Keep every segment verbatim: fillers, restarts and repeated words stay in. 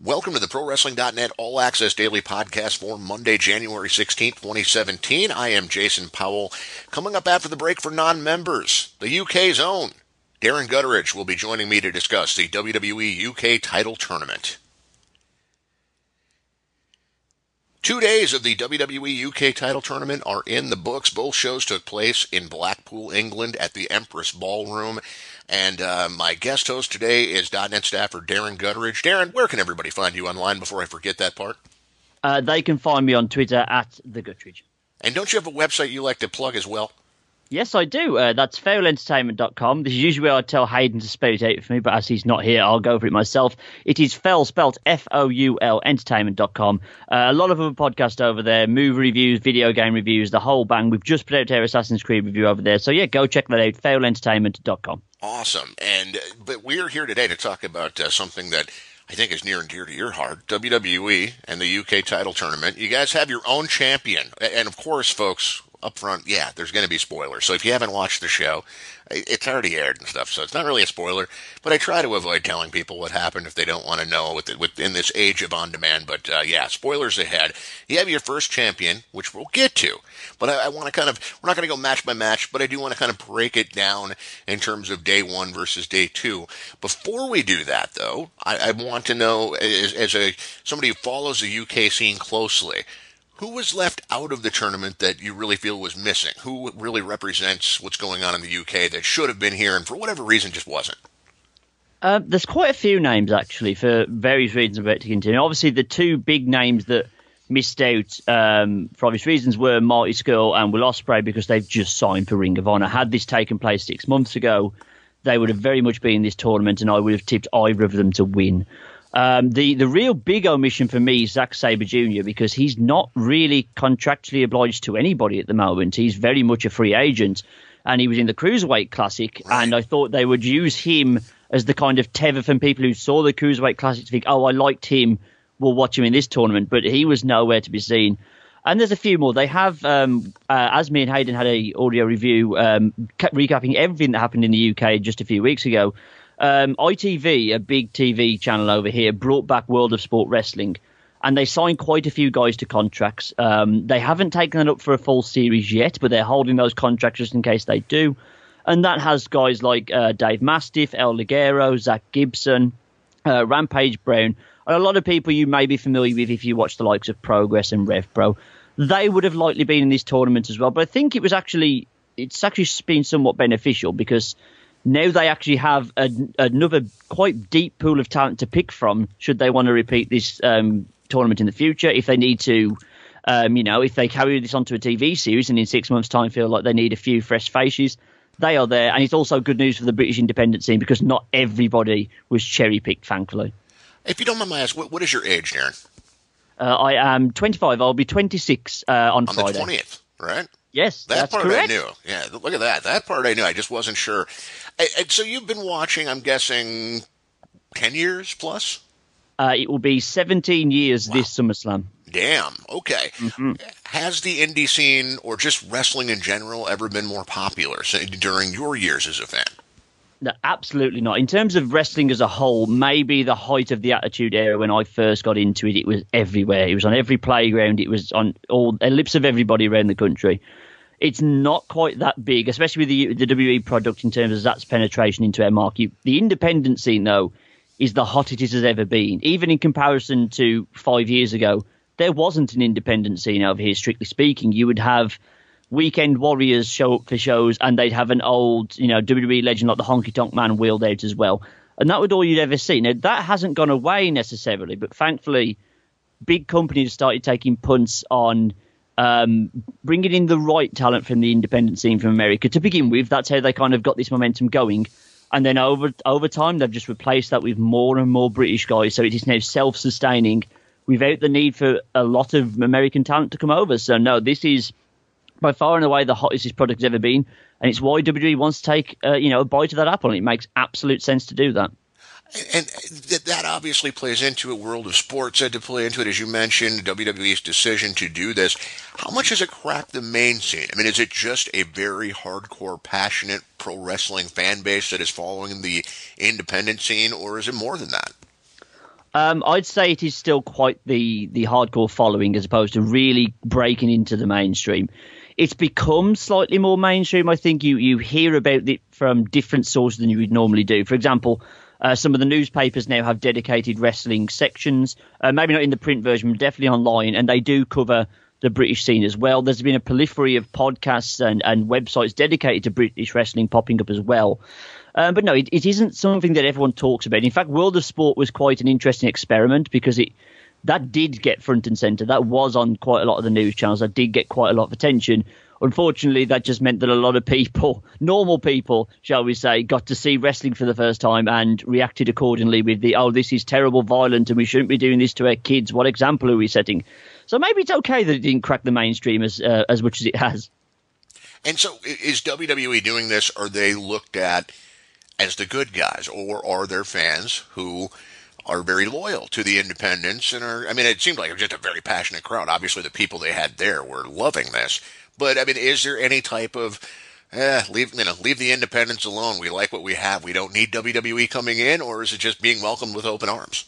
Welcome to the Pro Wrestling dot net All Access Daily Podcast for Monday, January sixteenth, twenty seventeen. I am Jason Powell. Coming up after the break for non-members, the U K's own Darren Gutteridge will be joining me to discuss the W W E U K title tournament. Two days of the W W E U K title tournament are in the books. Both shows took place in Blackpool, England at the Empress Ballroom. And uh, my guest host today is .net staffer Darren Gutteridge. Darren, where can everybody find you online before I forget that part? Uh, they can find me on Twitter at the Gutteridge. And don't you have a website you like to plug as well? Yes, I do. Uh, that's feral entertainment dot com. This is usually where I tell Hayden to spell it out for me, but as he's not here, I'll go for it myself. It is Fel, spelt F O U L, entertainment dot com. Uh, a lot of other podcasts over there, movie reviews, video game reviews, the whole bang. We've just put out our Assassin's Creed review over there. So yeah, go check that out, feral entertainment dot com. Awesome. And but we're here today to talk about uh, something that I think is near and dear to your heart, W W E and the U K title tournament. You guys have your own champion. And of course, folks, up front, yeah, there's going to be spoilers. So if you haven't watched the show, it's already aired and stuff, so it's not really a spoiler. But I try to avoid telling people what happened if they don't want to know with, within this age of on-demand. But uh, yeah, spoilers ahead. You have your first champion, which we'll get to. But I, I want to kind of, we're not going to go match by match, but I do want to kind of break it down in terms of day one versus day two. Before we do that, though, I, I want to know, as, as a somebody who follows the U K scene closely, who was left out of the tournament that you really feel was missing? Who really represents what's going on in the U K that should have been here and for whatever reason just wasn't? Uh, there's quite a few names, actually, for various reasons I'm about to continue. Obviously, the two big names that missed out um, for obvious reasons were Marty Scurll and Will Ospreay because they've just signed for Ring of Honor. Had this taken place six months ago, they would have very much been in this tournament and I would have tipped either of them to win. Um, the, the real big omission for me is Zack Sabre Junior because he's not really contractually obliged to anybody at the moment. He's very much a free agent, and he was in the Cruiserweight Classic, right. And I thought they would use him as the kind of tether from people who saw the Cruiserweight Classic to think, oh, I liked him, we'll watch him in this tournament, but he was nowhere to be seen. And there's a few more. They have, um, uh, as me and Hayden had a audio review um, recapping everything that happened in the U K just a few weeks ago, Um, I T V, a big T V channel over here, brought back World of Sport Wrestling, and they signed quite a few guys to contracts. Um, they haven't taken that up for a full series yet, but they're holding those contracts just in case they do. And that has guys like uh, Dave Mastiff, El Ligero, Zach Gibson, uh, Rampage Brown, and a lot of people you may be familiar with if you watch the likes of Progress and Rev Pro. They would have likely been in this tournament as well, but I think it was actually it's actually been somewhat beneficial because now they actually have a, another quite deep pool of talent to pick from should they want to repeat this um, tournament in the future. If they need to, um, you know, if they carry this onto a T V series and in six months' time feel like they need a few fresh faces, they are there. And it's also good news for the British independent scene because not everybody was cherry-picked, thankfully. If you don't mind my ask, what, what is your age, Darren? Uh, I am twenty-five. I'll be twenty-six uh, on, on Friday. On the twentieth, right? Yes, that that's part correct. I knew. Yeah, look at that. That part I knew. I just wasn't sure. I, I, so you've been watching, I'm guessing, ten years plus? Uh, it will be seventeen years Wow. this SummerSlam. Damn. Okay. Mm-hmm. Has the indie scene or just wrestling in general ever been more popular say, during your years as a fan? No, absolutely not. In terms of wrestling as a whole, maybe the height of the Attitude Era when I first got into it, it was everywhere. It was on every playground. It was on all the lips of everybody around the country. It's not quite that big, especially with the, the W W E product in terms of that's penetration into our market. The independent scene, though, is the hottest it has ever been. Even in comparison to five years ago, there wasn't an independent scene over here, strictly speaking. You would have weekend warriors show up for shows and they'd have an old, you know, W W E legend like the Honky Tonk Man wheeled out as well. And that would all you'd ever see. Now, that hasn't gone away necessarily, but thankfully, big companies started taking punts on um, bringing in the right talent from the independent scene from America. To begin with, that's how they kind of got this momentum going. And then over over time, they've just replaced that with more and more British guys. So it is now self-sustaining without the need for a lot of American talent to come over. So no, this is by far and away the hottest this product has ever been, and it's why W W E wants to take uh, you know a bite of that apple. And it makes absolute sense to do that. And that obviously plays into it. World of Sports had to play into it, as you mentioned, W W E's decision to do this. How much has it cracked the main scene? I mean, is it just a very hardcore, passionate pro wrestling fan base that is following the independent scene, or is it more than that? Um, I'd say it is still quite the, the hardcore following as opposed to really breaking into the mainstream. It's become slightly more mainstream. I think you, you hear about it from different sources than you would normally do. For example, uh, some of the newspapers now have dedicated wrestling sections, uh, maybe not in the print version, but definitely online, and they do cover the British scene as well. There's been a proliferary of podcasts and, and websites dedicated to British wrestling popping up as well. Um, but no, it, it isn't something that everyone talks about. In fact, World of Sport was quite an interesting experiment because it that did get front and centre. That was on quite a lot of the news channels. That did get quite a lot of attention. Unfortunately, that just meant that a lot of people, normal people, shall we say, got to see wrestling for the first time and reacted accordingly with the, oh, this is terrible, violent, and we shouldn't be doing this to our kids. What example are we setting? So maybe it's okay that it didn't crack the mainstream as uh, as much as it has. And so is W W E doing this? Are they looked at as the good guys, or are there fans who are very loyal to the independents and are, I mean, it seemed like it was just a very passionate crowd. Obviously, the people they had there were loving this. But, I mean, is there any type of, eh, leave, you know, leave the independents alone. We like what we have. We don't need W W E coming in, or is it just being welcomed with open arms?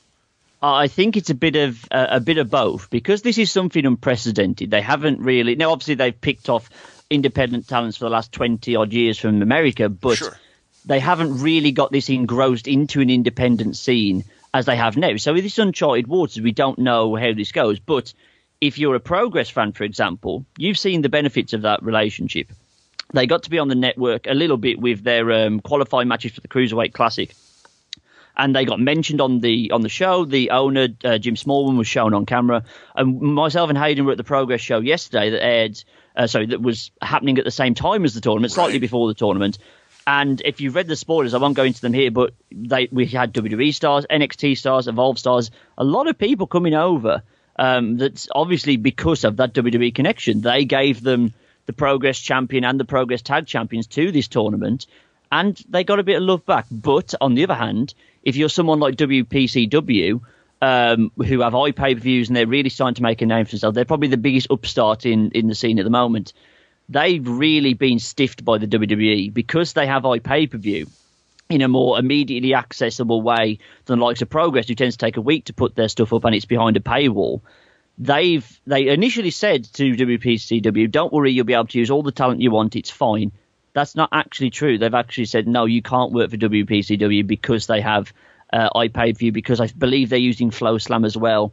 I think it's a bit of uh, a bit of both, because this is something unprecedented. They haven't really, now obviously they've picked off independent talents for the last twenty odd years from America, but sure. They haven't really got this engrossed into an independent scene as they have now. So with this uncharted waters, we don't know how this goes. But if you're a Progress fan, for example, you've seen the benefits of that relationship. They got to be on the network a little bit with their um, qualifying matches for the Cruiserweight Classic. And they got mentioned on the on the show. The owner, uh, Jim Smallman, was shown on camera. And myself and Hayden were at the Progress show yesterday that aired, uh, sorry, that was happening at the same time as the tournament, slightly right before the tournament. And if you've read the spoilers, I won't go into them here, but they we had W W E stars, N X T stars, Evolve stars, a lot of people coming over. Um, that's obviously because of that W W E connection. They gave them the Progress champion and the Progress tag champions to this tournament, and they got a bit of love back. But on the other hand, if you're someone like W P C W, um, who have iPay-per-views and they're really starting to make a name for themselves, they're probably the biggest upstart in, in the scene at the moment. They've really been stiffed by the W W E because they have iPay-per-view in a more immediately accessible way than the likes of Progress, who tends to take a week to put their stuff up and it's behind a paywall. They've they initially said to W P C W, don't worry, you'll be able to use all the talent you want, it's fine. That's not actually true. They've actually said, no, you can't work for W P C W because they have uh, iPay-per-view, because I believe they're using FlowSlam as well.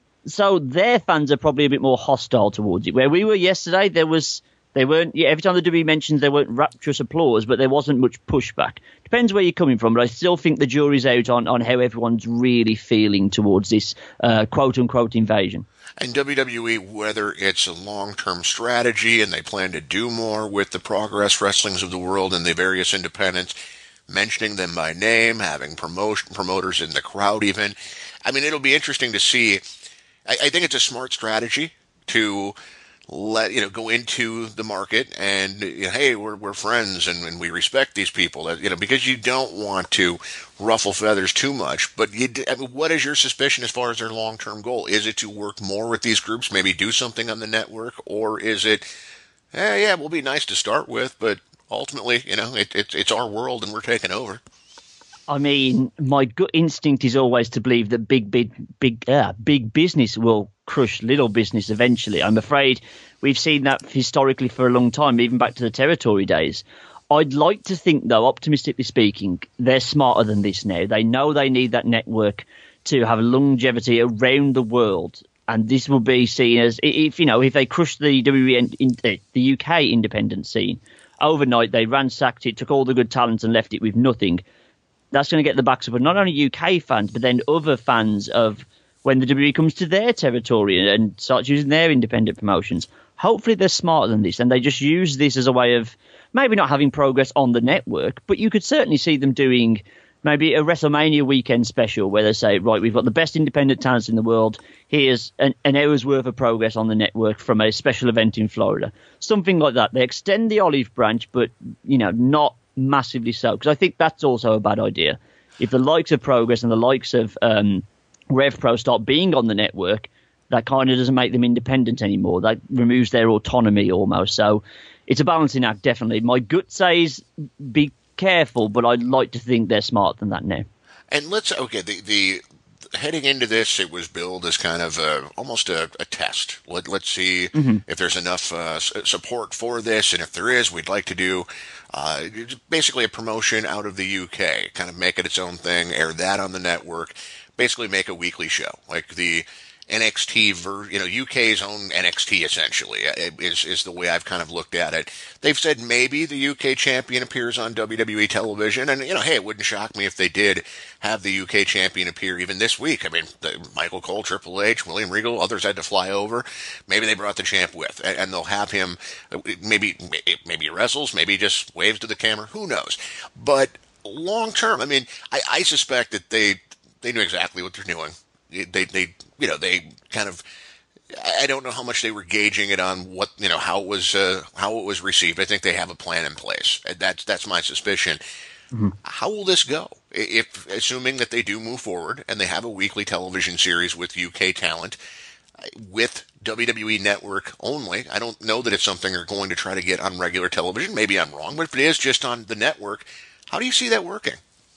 So their fans are probably a bit more hostile towards it. Where we were yesterday, there was... They weren't. Yeah, every time the W W E mentions, there weren't rapturous applause, but there wasn't much pushback. Depends where you're coming from, but I still think the jury's out on, on how everyone's really feeling towards this uh, quote-unquote invasion. And W W E, whether it's a long-term strategy and they plan to do more with the Progress Wrestlings of the world and the various independents, mentioning them by name, having promotion promoters in the crowd even. I mean, it'll be interesting to see. I, I think it's a smart strategy to let you know go into the market and you know, hey, we're we're friends and, and we respect these people, you know, because you don't want to ruffle feathers too much. But you, I mean, what is your suspicion as far as their long term goal? Is it to work more with these groups, maybe do something on the network, or is it, eh, yeah, we'll be nice to start with, but ultimately, you know, it, it, it's our world and we're taking over? I mean, my gut instinct is always to believe that big, big, big, uh, big business will crush little business eventually. I'm afraid we've seen that historically for a long time, even back to the territory days. I'd like to think, though, optimistically speaking, they're smarter than this now. They know they need that network to have longevity around the world. And this will be seen as, if you know, if they crush the W W E, in, in, the U K independent scene overnight, they ransacked it, took all the good talent and left it with nothing. That's going to get the backs up of not only U K fans, but then other fans of when the W W E comes to their territory and starts using their independent promotions. Hopefully they're smarter than this and they just use this as a way of maybe not having Progress on the network, but you could certainly see them doing maybe a WrestleMania weekend special where they say, right, we've got the best independent talents in the world. Here's an, an hour's worth of Progress on the network from a special event in Florida. Something like that. They extend the olive branch, but, you know, not massively so, because I think that's also a bad idea. If the likes of Progress and the likes of um, RevPro start being on the network, that kind of doesn't make them independent anymore. That removes their autonomy almost. So it's a balancing act, definitely. My gut says be careful, but I'd like to think they're smarter than that now. And let's, okay, the, the heading into this, it was billed as kind of a, almost a, a test. Let, let's see Mm-hmm. if there's enough uh, s- support for this, and if there is, we'd like to do uh, basically a promotion out of the U K, kind of make it its own thing, air that on the network, basically make a weekly show like the N X T, ver- you know, U K's own N X T essentially uh, is is the way I've kind of looked at it. They've said maybe the U K champion appears on W W E television, and you know, hey, it wouldn't shock me if they did have the U K champion appear even this week. I mean, the, Michael Cole, Triple H, William Regal, others had to fly over. Maybe they brought the champ with, and, and they'll have him. Maybe maybe he wrestles, maybe he just waves to the camera. Who knows? But long term, I mean, I, I suspect that they they knew exactly what they're doing. They, they, you know, they kind of. I don't know how much they were gauging it on what, you know, how it was, uh, how it was received. I think they have a plan in place. That's that's my suspicion. Mm-hmm. How will this go? If assuming that they do move forward and they have a weekly television series with U K talent, with W W E Network only, I don't know that it's something they're going to try to get on regular television. Maybe I'm wrong, but if it is just on the network, how do you see that working?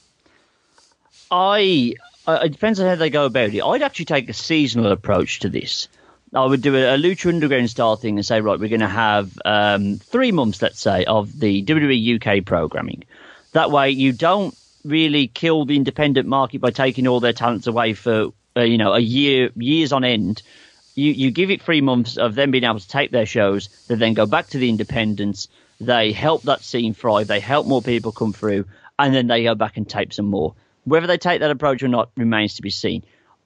I. Uh, it depends on how they go about it. I'd actually take a seasonal approach to this. I would do a, a Lucha Underground style thing and say, right, we're going to have um, three months, let's say, of the W W E U K programming. That way, you don't really kill the independent market by taking all their talents away for uh, you know a year, years on end. You you give it three months of them being able to take their shows. They then go back to the independents. They help that scene thrive. They help more people come through, and then they go back and tape some more. Whether they take that approach or not remains to be seen.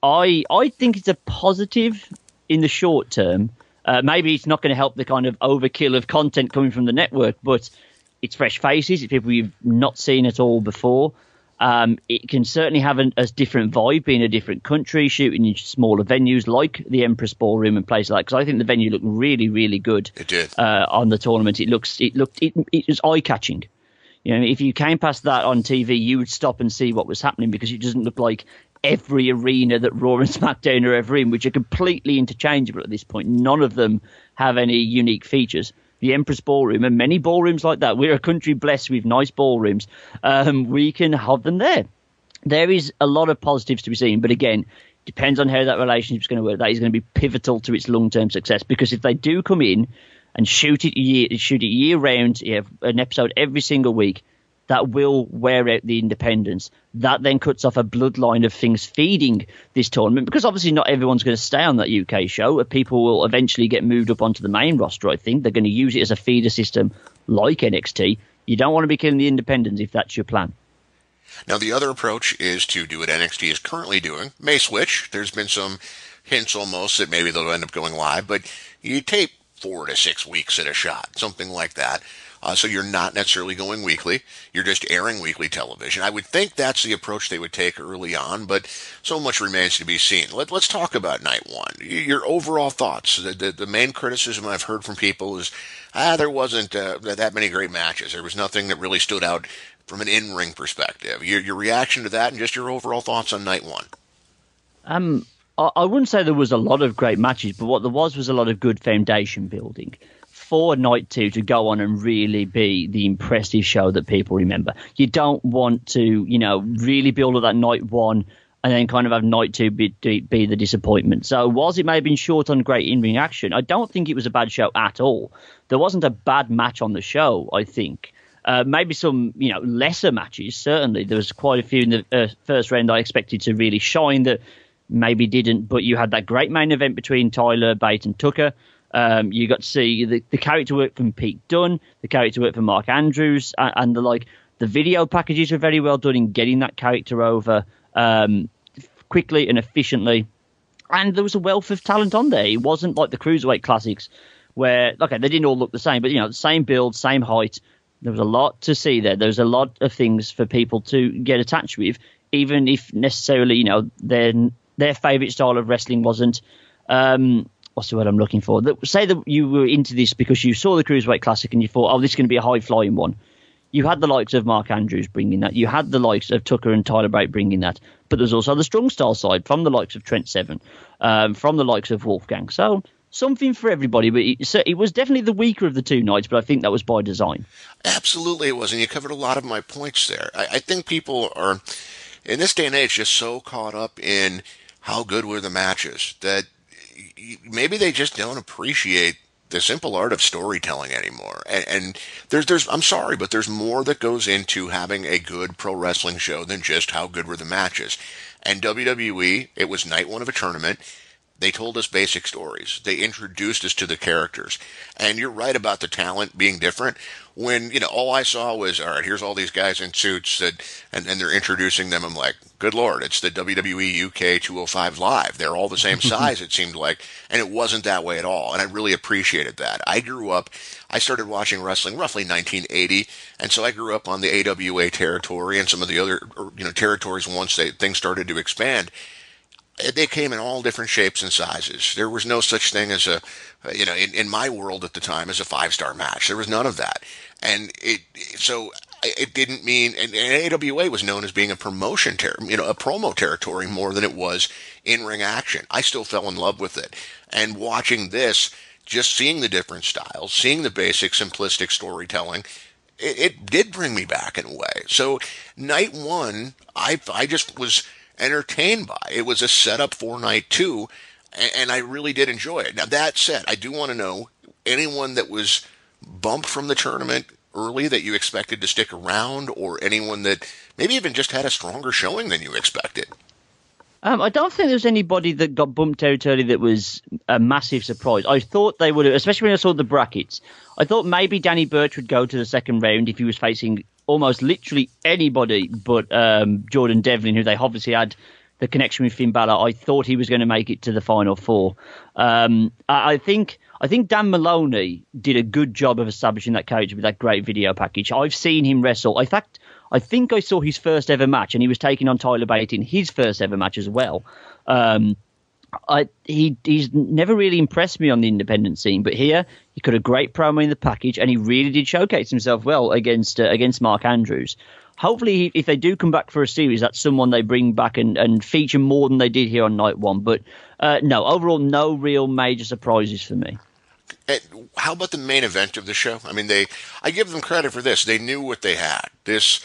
I I think it's a positive in the short term. Uh, maybe it's not going to help the kind of overkill of content coming from the network, but it's fresh faces. It's people you've not seen at all before. Um, it can certainly have an, a different vibe, being a different country, shooting in smaller venues like the Empress Ballroom and places like. Because I think the venue looked really, really good. It did uh, on the tournament. It looks, it looked, it, it was eye catching. You know, if you came past that on T V, you would stop and see what was happening because it doesn't look like every arena that Raw and SmackDown are ever in, which are completely interchangeable at this point. None of them have any unique features. The Empress Ballroom and many ballrooms like that. We're a country blessed with nice ballrooms. Um, we can have them there. There is a lot of positives to be seen, but again, depends on how that relationship is going to work. That is going to be pivotal to its long-term success because if they do come in and shoot it year, shoot it year round, you have an episode every single week, that will wear out the independents. That then cuts off a bloodline of things feeding this tournament because obviously not everyone's going to stay on that U K show. People will eventually get moved up onto the main roster, I think. They're going to use it as a feeder system like N X T. You don't want to be killing the independents if that's your plan. Now, the other approach is to do what N X T is currently doing. May switch. There's been some hints almost that maybe they'll end up going live, but you tape four to six weeks at a shot, something like that. Uh, so you're not necessarily going weekly. You're just airing weekly television. I would think that's the approach they would take early on, but so much remains to be seen. Let, let's talk about night one. Your overall thoughts. The, the, the main criticism I've heard from people is, ah, there wasn't uh, that many great matches. There was nothing that really stood out from an in-ring perspective. Your, your reaction to that and just your overall thoughts on night one. Um, I, I wouldn't say there was a lot of great matches, but what there was was a lot of good foundation building for night two to go on and really be the impressive show that people remember. You don't want to, you know, really build up that night one and then kind of have night two be, be the disappointment. So whilst it may have been short on great in-ring action, I don't think it was a bad show at all. There wasn't a bad match on the show, I think. Uh, maybe some, you know, lesser matches, certainly. There was quite a few in the uh, first round I expected to really shine that maybe didn't, but you had that great main event between Tyler Bate and Tucker. Um, you got to see the, the character work from Pete Dunne, the character work from Mark Andrews, and, and the like. The video packages were very well done in getting that character over um, quickly and efficiently. And there was a wealth of talent on there. It wasn't like the Cruiserweight Classics where, okay, they didn't all look the same, but, you know, the same build, same height. There was a lot to see there. There was a lot of things for people to get attached with, even if necessarily, you know, their, their favourite style of wrestling wasn't... Um, what's the word I'm looking for? That, say that you were into this because you saw the Cruiserweight Classic and you thought, oh, this is going to be a high-flying one. You had the likes of Mark Andrews bringing that. You had the likes of Tucker and Tyler Bate bringing that. But there's also the strong style side from the likes of Trent Seven, um, from the likes of Wolfgang. So something for everybody. But it, so it was definitely the weaker of the two nights, but I think that was by design. Absolutely it was, and you covered a lot of my points there. I, I think people are, in this day and age, just so caught up in how good were the matches, that maybe they just don't appreciate the simple art of storytelling anymore. And, and there's, there's, I'm sorry, but there's more that goes into having a good pro wrestling show than just how good were the matches. And W W E, it was night one of a tournament. They told us basic stories. They introduced us to the characters. And you're right about the talent being different. When, you know, all I saw was, all right, here's all these guys in suits that, and, and they're introducing them. I'm like, good Lord, it's the W W E U K two oh five Live. They're all the same size, it seemed like. And it wasn't that way at all. And I really appreciated that. I grew up, I started watching wrestling roughly nineteen eighty. And so I grew up on the A W A territory and some of the other, you know, territories once they, things started to expand. They came in all different shapes and sizes. There was no such thing as a, you know, in, in my world at the time, as a five-star match. There was none of that. And it, so it didn't mean, and, and A W A was known as being a promotion, ter- you know, a promo territory more than it was in-ring action. I still fell in love with it. And watching this, just seeing the different styles, seeing the basic simplistic storytelling, it, it did bring me back in a way. So night one, I, I just was entertained by. It was a setup for night two, and, and I really did enjoy it. Now, that said, I do want to know anyone that was bumped from the tournament early that you expected to stick around, or anyone that maybe even just had a stronger showing than you expected. Um, I don't think there was anybody that got bumped out early that was a massive surprise. I thought they would have, especially when I saw the brackets, I thought maybe Danny Burch would go to the second round if he was facing almost literally anybody but um, Jordan Devlin, who they obviously had the connection with Finn Balor. I thought he was going to make it to the final four. Um, I, I think I think Dan Maloney did a good job of establishing that character with that great video package. I've seen him wrestle. In fact, I think I saw his first ever match, and he was taking on Tyler Bate in his first ever match as well. Um, I, he he's never really impressed me on the independent scene, but here he got a great promo in the package, and he really did showcase himself well against uh, against Mark Andrews. Hopefully, he, if they do come back for a series, that's someone they bring back and, and feature more than they did here on night one. But uh, no, overall, no real major surprises for me. How about the main event of the show? I mean, they I give them credit for this. They knew what they had. This.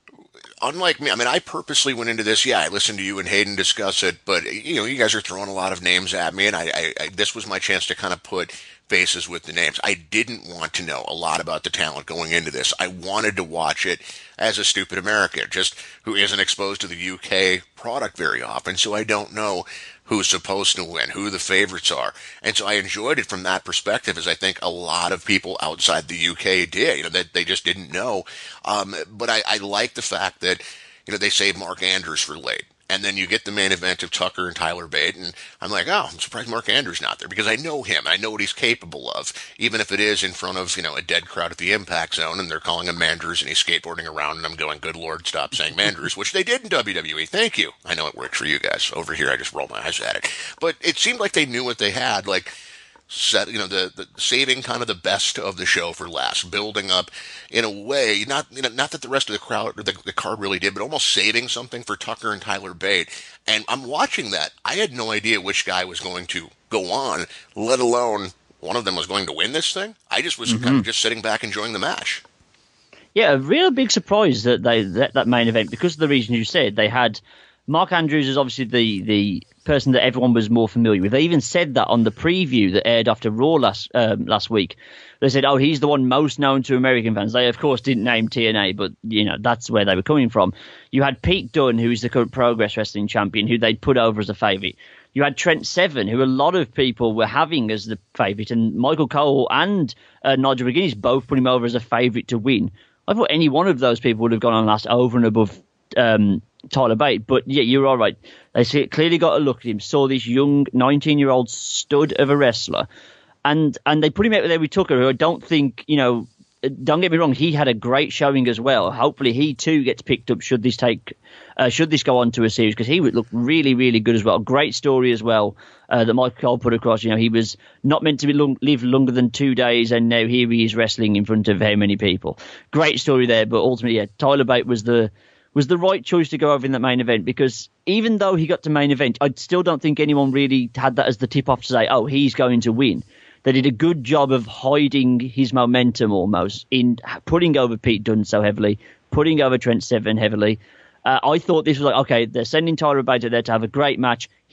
Unlike me, I mean, I purposely went into this. Yeah, I listened to you and Hayden discuss it, but you know, you guys are throwing a lot of names at me, and I, I, I this was my chance to kind of put faces with the names. I didn't want to know a lot about the talent going into this. I wanted to watch it as a stupid American, just who isn't exposed to the U K product very often, so I don't know who's supposed to win, who the favorites are. And so I enjoyed it from that perspective, as I think a lot of people outside the U K did, you know, that they just didn't know. Um, but I, I like the fact that, you know, they saved Mark Andrews for late. And then you get the main event of Tucker and Tyler Bate, and I'm like, oh, I'm surprised Mark Andrews not there, because I know him. I know what he's capable of, even if it is in front of, you know, a dead crowd at the Impact Zone, and they're calling him Mandrews, and he's skateboarding around, and I'm going, good Lord, stop saying Mandrews, which they did in W W E. Thank you. I know it worked for you guys. Over here, I just roll my eyes at it. But it seemed like they knew what they had, like, set, you know, the, the saving kind of the best of the show for last, building up in a way, not, you know, not that the rest of the crowd, the, the card really did, but almost saving something for Tucker and Tyler Bate. And I'm watching that. I had no idea which guy was going to go on, let alone one of them was going to win this thing. I just was mm-hmm. kind of just sitting back enjoying the match. Yeah, a real big surprise that they that, that main event, because of the reason you said. They had Mark Andrews is obviously the the person that everyone was more familiar with. They even said that on the preview that aired after Raw last um, last week. They said, oh, he's the one most known to American fans. They, of course, didn't name T N A, but, you know, that's where they were coming from. You had Pete Dunne, who is the current Progress Wrestling champion, who they'd put over as a favourite. You had Trent Seven, who a lot of people were having as the favourite, and Michael Cole and uh, Nigel McGuinness both put him over as a favourite to win. I thought any one of those people would have gone on last over and above um, Tyler Bate. But, yeah, you're all right. They see, clearly got a look at him, saw this young nineteen-year-old stud of a wrestler, and and they put him out there with Tucker, who I don't think, you know, don't get me wrong, he had a great showing as well. Hopefully he too gets picked up should this take, uh, should this go on to a series, because he would look really, really good as well. Great story as well uh, that Michael Cole put across. You know, he was not meant to be long, live longer than two days, and now here he is wrestling in front of how many people. Great story there, but ultimately, yeah, Tyler Bate was the was the right choice to go over in that main event, because even though he got to main event, I still don't think anyone really had that as the tip off to say, oh, he's going to win. They did a good job of hiding his momentum almost in putting over Pete Dunne so heavily, putting over Trent Seven heavily. Uh, I thought this was like, okay, they're sending Tyler Bate there to have a great match.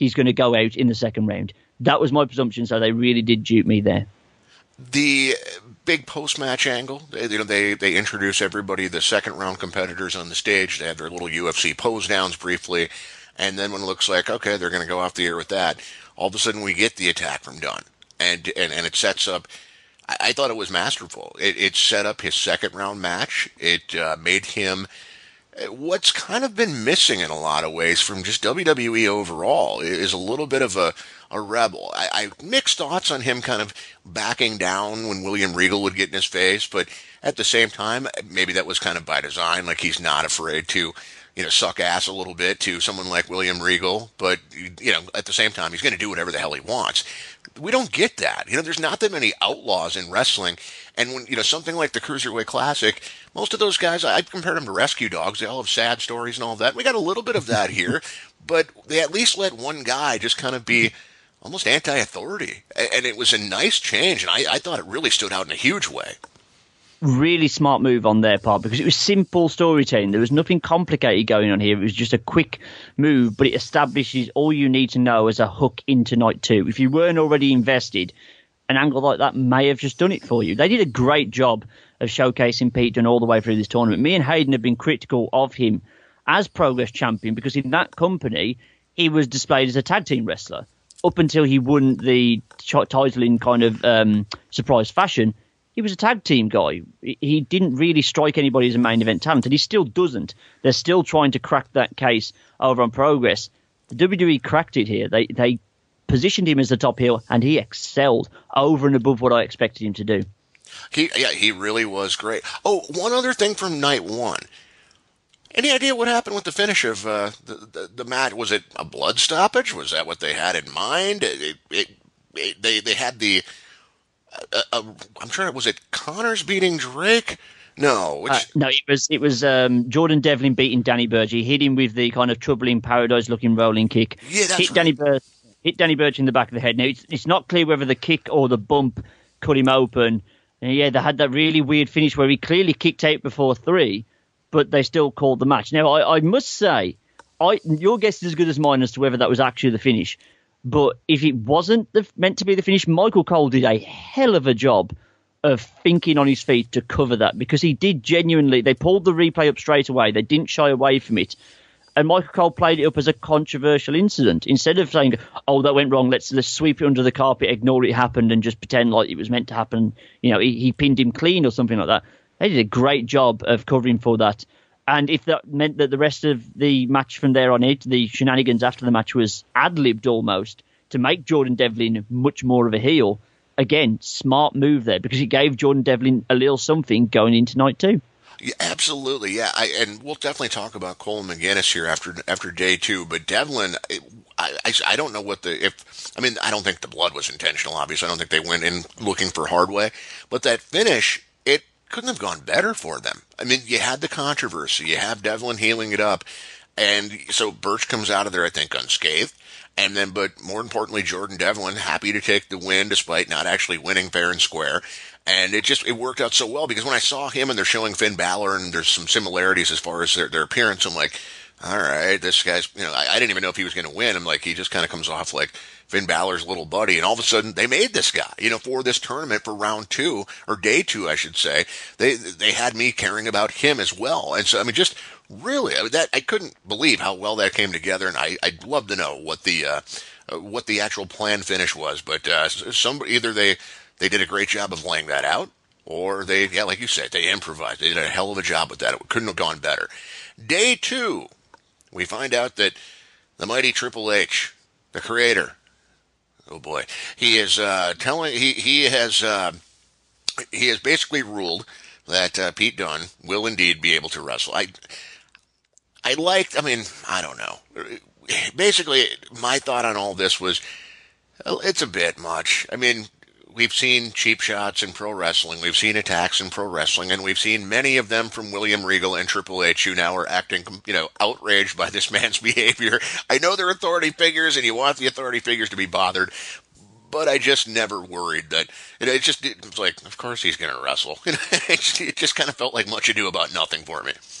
he's going to go out in the second round. That was my presumption, so they really did dupe me there. The big post-match angle, they, you know, they, they introduce everybody, the second-round competitors on the stage. They have their little U F C pose-downs briefly, and then when it looks like, okay, they're going to go off the air with that, all of a sudden we get the attack from Dunn, and and, and it sets up, I, I thought it was masterful. It, it set up his second-round match. It uh, made him what's kind of been missing in a lot of ways from just W W E overall is a little bit of a, a rebel. I, I mixed thoughts on him kind of backing down when William Regal would get in his face, but at the same time, maybe that was kind of by design, like he's not afraid to, you know, suck ass a little bit to someone like William Regal, but, you know, at the same time, he's going to do whatever the hell he wants. We don't get that. You know, there's not that many outlaws in wrestling. And when, you know, something like the Cruiserweight Classic, most of those guys, I've compared them to rescue dogs. They all have sad stories and all that. We got a little bit of that here, but they at least let one guy just kind of be almost anti-authority. And it was a nice change, and I, I thought it really stood out in a huge way. Really smart move on their part, because it was simple storytelling. There was nothing complicated going on here. It was just a quick move, but it establishes all you need to know as a hook into night two. If you weren't already invested, an angle like that may have just done it for you. They did a great job of showcasing Pete Dunne all the way through this tournament. Me and Hayden have been critical of him as Progress champion because in that company, he was displayed as a tag team wrestler up until he won the title in kind of um, surprise fashion. He was a tag team guy. He didn't really strike anybody as a main event talent, and he still doesn't. They're still trying to crack that case over on Progress. The W W E cracked it here. They they positioned him as the top heel, and he excelled over and above what I expected him to do. He yeah, he really was great. Oh, one other thing from night one. Any idea what happened with the finish of uh, the, the the match? Was it a blood stoppage? Was that what they had in mind? It, it, it, they they had the. Uh, uh, I'm sure it was it Connors beating Drake. No, which... uh, no, it was it was um, Jordan Devlin beating Danny Burch. He hit him with the kind of Trouble in Paradise looking rolling kick. Yeah, that's hit right. Danny Burch, hit Danny Burch in the back of the head. Now it's it's not clear whether the kick or the bump cut him open. And yeah, they had that really weird finish where he clearly kicked out before three, but they still called the match. Now I, I must say, I your guess is as good as mine as to whether that was actually the finish. But if it wasn't the, meant to be the finish, Michael Cole did a hell of a job of thinking on his feet to cover that, because he did genuinely. They pulled the replay up straight away. They didn't shy away from it. And Michael Cole played it up as a controversial incident. Instead of saying, oh, that went wrong, let's, let's sweep it under the carpet, ignore it happened, and just pretend like it was meant to happen. You know, he, he pinned him clean or something like that. They did a great job of covering for that. And if that meant that the rest of the match from there on out, the shenanigans after the match was ad-libbed almost to make Jordan Devlin much more of a heel, again, smart move there, because it gave Jordan Devlin a little something going into night two. Yeah, absolutely, yeah. I, and we'll definitely talk about Cole and McGuinness here after after day two. But Devlin, I, I, I don't know what the if. I mean, I don't think the blood was intentional. Obviously, I don't think they went in looking for hard way. But that finish, it couldn't have gone better for them. I mean, you had the controversy. You have Devlin healing it up. And so Burch comes out of there, I think, unscathed. And then, but more importantly, Jordan Devlin happy to take the win despite not actually winning fair and square. And it just, it worked out so well, because when I saw him and they're showing Finn Balor and there's some similarities as far as their, their appearance, I'm like, all right, this guy's, you know, I, I didn't even know if he was going to win. I'm like, he just kind of comes off like Finn Balor's little buddy. And all of a sudden they made this guy, you know, for this tournament for round two or day two, I should say. They, they had me caring about him as well. And so, I mean, just really, I mean, that, I couldn't believe how well that came together. And I, I'd love to know what the, uh, what the actual planned finish was. But, uh, some, either they, they did a great job of laying that out, or they, yeah, like you said, they improvised. They did a hell of a job with that. It couldn't have gone better. Day two, we find out that the mighty Triple H, the creator, oh boy, he is uh, telling he he has uh, he has basically ruled that uh, Pete Dunne will indeed be able to wrestle. I I liked. I mean, I don't know. Basically, my thought on all this was, it's a bit much. I mean, we've seen cheap shots in pro wrestling. We've seen attacks in pro wrestling, and we've seen many of them from William Regal and Triple H, who now are acting, you know, outraged by this man's behavior. I know they're authority figures, and you want the authority figures to be bothered, but I just never worried that it, it just it was like, of course he's going to wrestle. It just, it just kind of felt like much ado about nothing for me.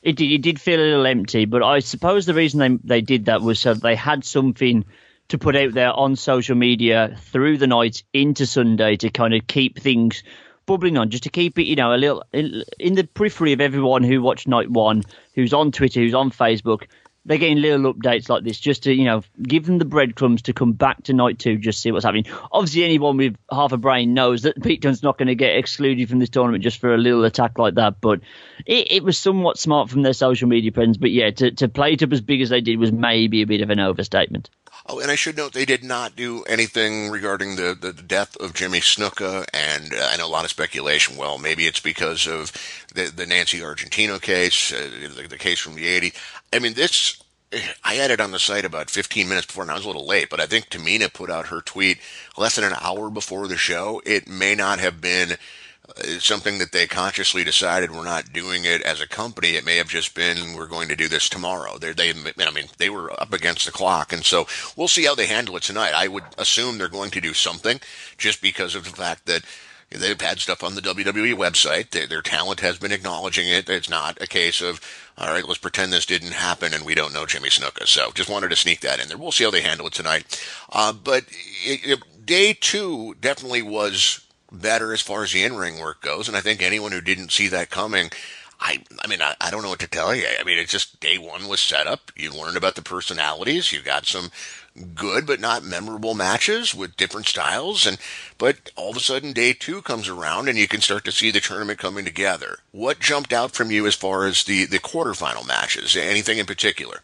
It did. It did feel a little empty, but I suppose the reason they they did that was so they had something to put out there on social media through the night into Sunday to kind of keep things bubbling on, just to keep it, you know, a little in, in the periphery of everyone who watched night one, who's on Twitter, who's on Facebook. They're getting little updates like this just to, you know, give them the breadcrumbs to come back to night two, just see what's happening. Obviously, anyone with half a brain knows that Pete Dunne's not going to get excluded from this tournament just for a little attack like that. But it, it was somewhat smart from their social media presence. But yeah, to, to play it up as big as they did was maybe a bit of an overstatement. Oh, and I should note they did not do anything regarding the, the death of Jimmy Snuka, and uh, I know a lot of speculation. Well, maybe it's because of the, the Nancy Argentino case, uh, the, the case from the eighties. I mean, this, I had it on the site about fifteen minutes before, and I was a little late, but I think Tamina put out her tweet less than an hour before the show. It may not have been something that they consciously decided we're not doing it as a company. It may have just been we're going to do this tomorrow. They're, they, I mean, they were up against the clock, and so we'll see how they handle it tonight. I would assume they're going to do something, just because of the fact that they've had stuff on the W W E website. Their, their talent has been acknowledging it. It's not a case of, all right, let's pretend this didn't happen and we don't know Jimmy Snuka. So just wanted to sneak that in there. We'll see how they handle it tonight. Uh, but it, it, day two definitely was better as far as the in-ring work goes, and I think anyone who didn't see that coming, I I mean, I, I don't know what to tell you. I mean, it's just day one was set up. You learned about the personalities. You got some good but not memorable matches with different styles, and but all of a sudden day two comes around and you can start to see the tournament coming together. What jumped out from you as far as the, the quarterfinal matches? Anything in particular?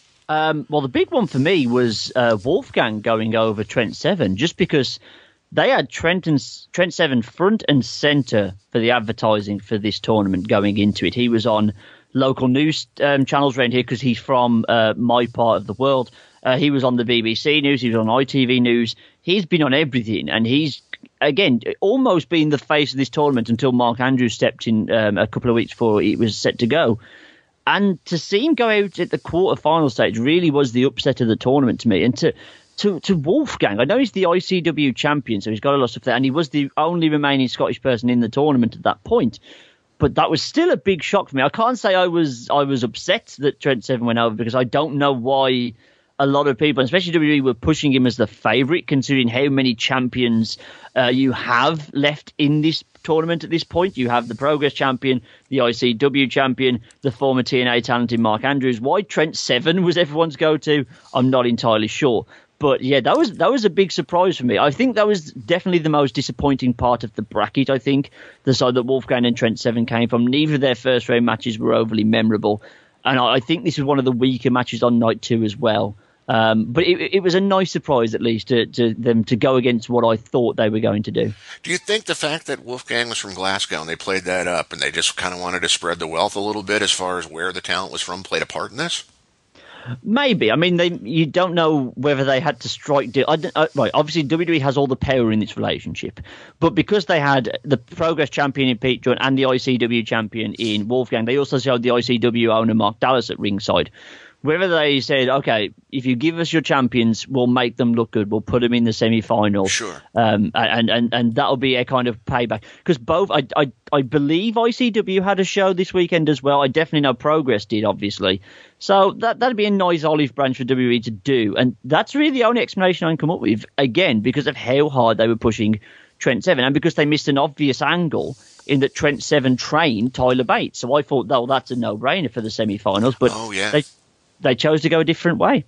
Um, well, the big one for me was uh, Wolfgang going over Trent Seven, just because they had Trent, and, Trent Seven front and center for the advertising for this tournament going into it. He was on local news um, channels around here because he's from uh, my part of the world. Uh, he was on the B B C News. He was on I T V News. He's been on everything, and he's, again, almost been the face of this tournament until Mark Andrews stepped in um, a couple of weeks before it was set to go. And to see him go out at the quarterfinal stage really was the upset of the tournament to me. And to To, to Wolfgang, I know he's the I C W champion, so he's got a lot of stuff there, and he was the only remaining Scottish person in the tournament at that point. But that was still a big shock for me. I can't say I was I was upset that Trent Seven went over, because I don't know why a lot of people, especially W W E, were pushing him as the favourite, considering how many champions uh, you have left in this tournament at this point. You have the Progress champion, the I C W champion, the former T N A talented Mark Andrews. Why Trent Seven was everyone's go-to, I'm not entirely sure. But yeah, that was that was a big surprise for me. I think that was definitely the most disappointing part of the bracket. I think the side that Wolfgang and Trent Seven came from. Neither of their first round matches were overly memorable, and I think this was one of the weaker matches on night two as well. Um, but it, it was a nice surprise, at least, to, to them to go against what I thought they were going to do. Do you think the fact that Wolfgang was from Glasgow and they played that up, and they just kind of wanted to spread the wealth a little bit as far as where the talent was from, played a part in this? Maybe. I mean, they you don't know whether they had to strike deal. I, I, right, obviously, W W E has all the power in this relationship, but because they had the Progress champion in Pete Dunne and the I C W champion in Wolfgang, they also showed the I C W owner Mark Dallas at ringside. Whether they said, okay, if you give us your champions, we'll make them look good. We'll put them in the semi-final. Sure. Um, and, and, and that'll be a kind of payback. Because both, I, I, I believe I C W had a show this weekend as well. I definitely know Progress did, obviously. So that, that'd be a nice olive branch for W W E to do. And that's really the only explanation I can come up with, again, because of how hard they were pushing Trent Seven and because they missed an obvious angle in that Trent Seven trained Tyler Bates. So I thought, oh, that's a no-brainer for the semi-finals. But oh, yeah. they they chose to go a different way.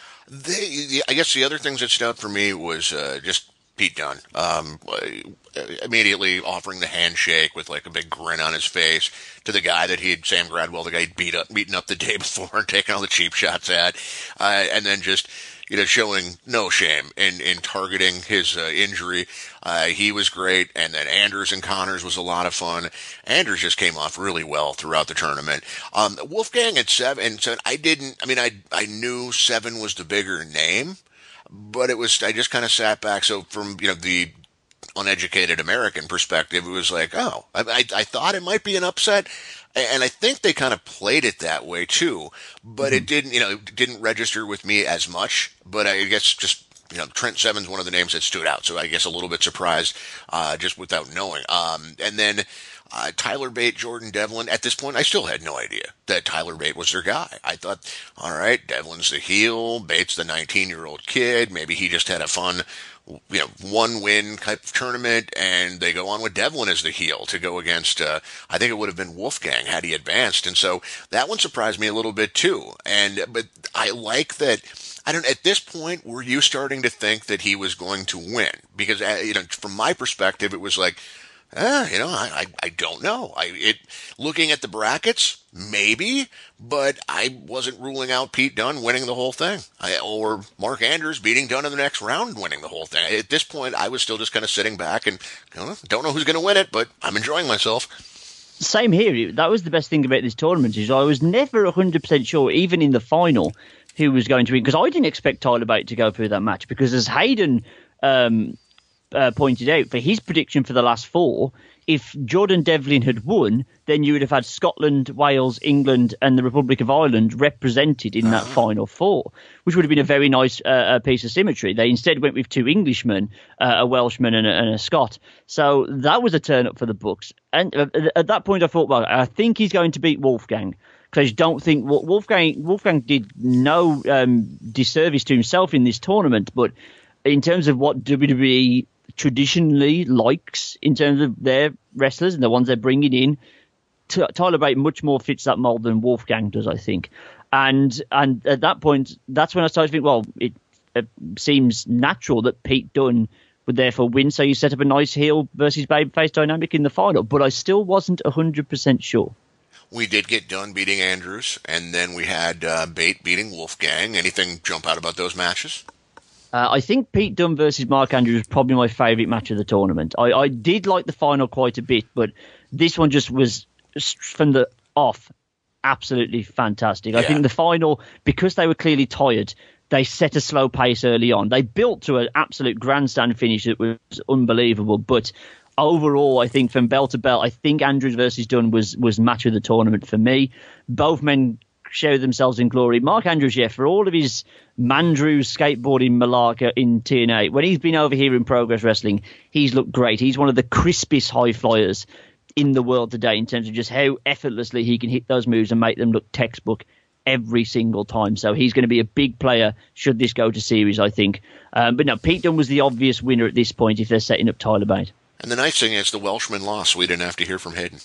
They, I guess the other things that stood out for me was uh, just Pete Dunne. Um, immediately offering the handshake with like a big grin on his face to the guy that he'd, Sam Gradwell, the guy he'd beat up, beaten up the day before and taken all the cheap shots at. Uh, and then just, you know, showing no shame in, in targeting his uh, injury. Uh, he was great. And then Anders and Connors was a lot of fun. Anders just came off really well throughout the tournament. Um, Wolfgang at seven, and seven, I didn't, I mean, I, I knew seven was the bigger name, but it was, I just kind of sat back. So from, you know, the uneducated American perspective, it was like, oh, I, I, I thought it might be an upset. And I think they kind of played it that way too, but mm-hmm. it didn't, you know, it didn't register with me as much. But I guess just, you know, Trent Seven's one of the names that stood out. So I guess a little bit surprised, uh, just without knowing. Um, and then, Uh, Tyler Bate, Jordan Devlin. At this point, I still had no idea that Tyler Bate was their guy. I thought, all right, Devlin's the heel, Bate's the nineteen-year-old kid. Maybe he just had a fun, you know, one-win type of tournament, and they go on with Devlin as the heel to go against, uh, I think it would have been Wolfgang had he advanced. And so that one surprised me a little bit too. And, but I like that, I don't, at this point, were you starting to think that he was going to win? Because, uh, you know, from my perspective, it was like, Uh, you know, I, I, I don't know. I it looking at the brackets, maybe, but I wasn't ruling out Pete Dunne winning the whole thing, I, or Mark Andrews beating Dunne in the next round and winning the whole thing. At this point, I was still just kind of sitting back and you know, don't know who's going to win it, but I'm enjoying myself. Same here. That was the best thing about this tournament is I was never one hundred percent sure, even in the final, who was going to win, because I didn't expect Tyler Bate to go through that match, because as Hayden um, Uh, pointed out for his prediction for the last four, if Jordan Devlin had won, then you would have had Scotland, Wales, England and the Republic of Ireland represented in that uh-huh. final four, which would have been a very nice uh, piece of symmetry. They instead went with two Englishmen, uh, a Welshman and a, and a Scot. So that was a turn up for the books. And uh, at that point I thought, well, I think he's going to beat Wolfgang, because I don't think Wolfgang, Wolfgang did no um, disservice to himself in this tournament, but in terms of what W W E traditionally likes in terms of their wrestlers and the ones they're bringing in, T- Tyler Bate much more fits that mold than Wolfgang does, I think. And and at that point, that's when I started to think, well, it, it seems natural that Pete Dunne would therefore win, so you set up a nice heel versus babyface dynamic in the final. But I still wasn't one hundred percent sure. We did get Dunne beating Andrews, and then we had uh, Bate beating Wolfgang. Anything jump out about those matches? Uh, I think Pete Dunne versus Mark Andrews was probably my favourite match of the tournament. I, I did like the final quite a bit, but this one just was, from the off, absolutely fantastic. Yeah. I think the final, because they were clearly tired, they set a slow pace early on. They built to an absolute grandstand finish that was unbelievable, but overall, I think from bell to bell, I think Andrews versus Dunne was, was match of the tournament for me. Both men showed themselves in glory. Mark Andrews, yeah, for all of his Mandrews skateboarding malarkey in T N A, when he's been over here in Progress Wrestling, he's looked great. He's one of the crispest high flyers in the world today in terms of just how effortlessly he can hit those moves and make them look textbook every single time. So he's going to be a big player should this go to series, I think. Um, but no, Pete Dunne was the obvious winner at this point if they're setting up Tyler Bate. And the nice thing is the Welshman lost. We didn't have to hear from Hayden.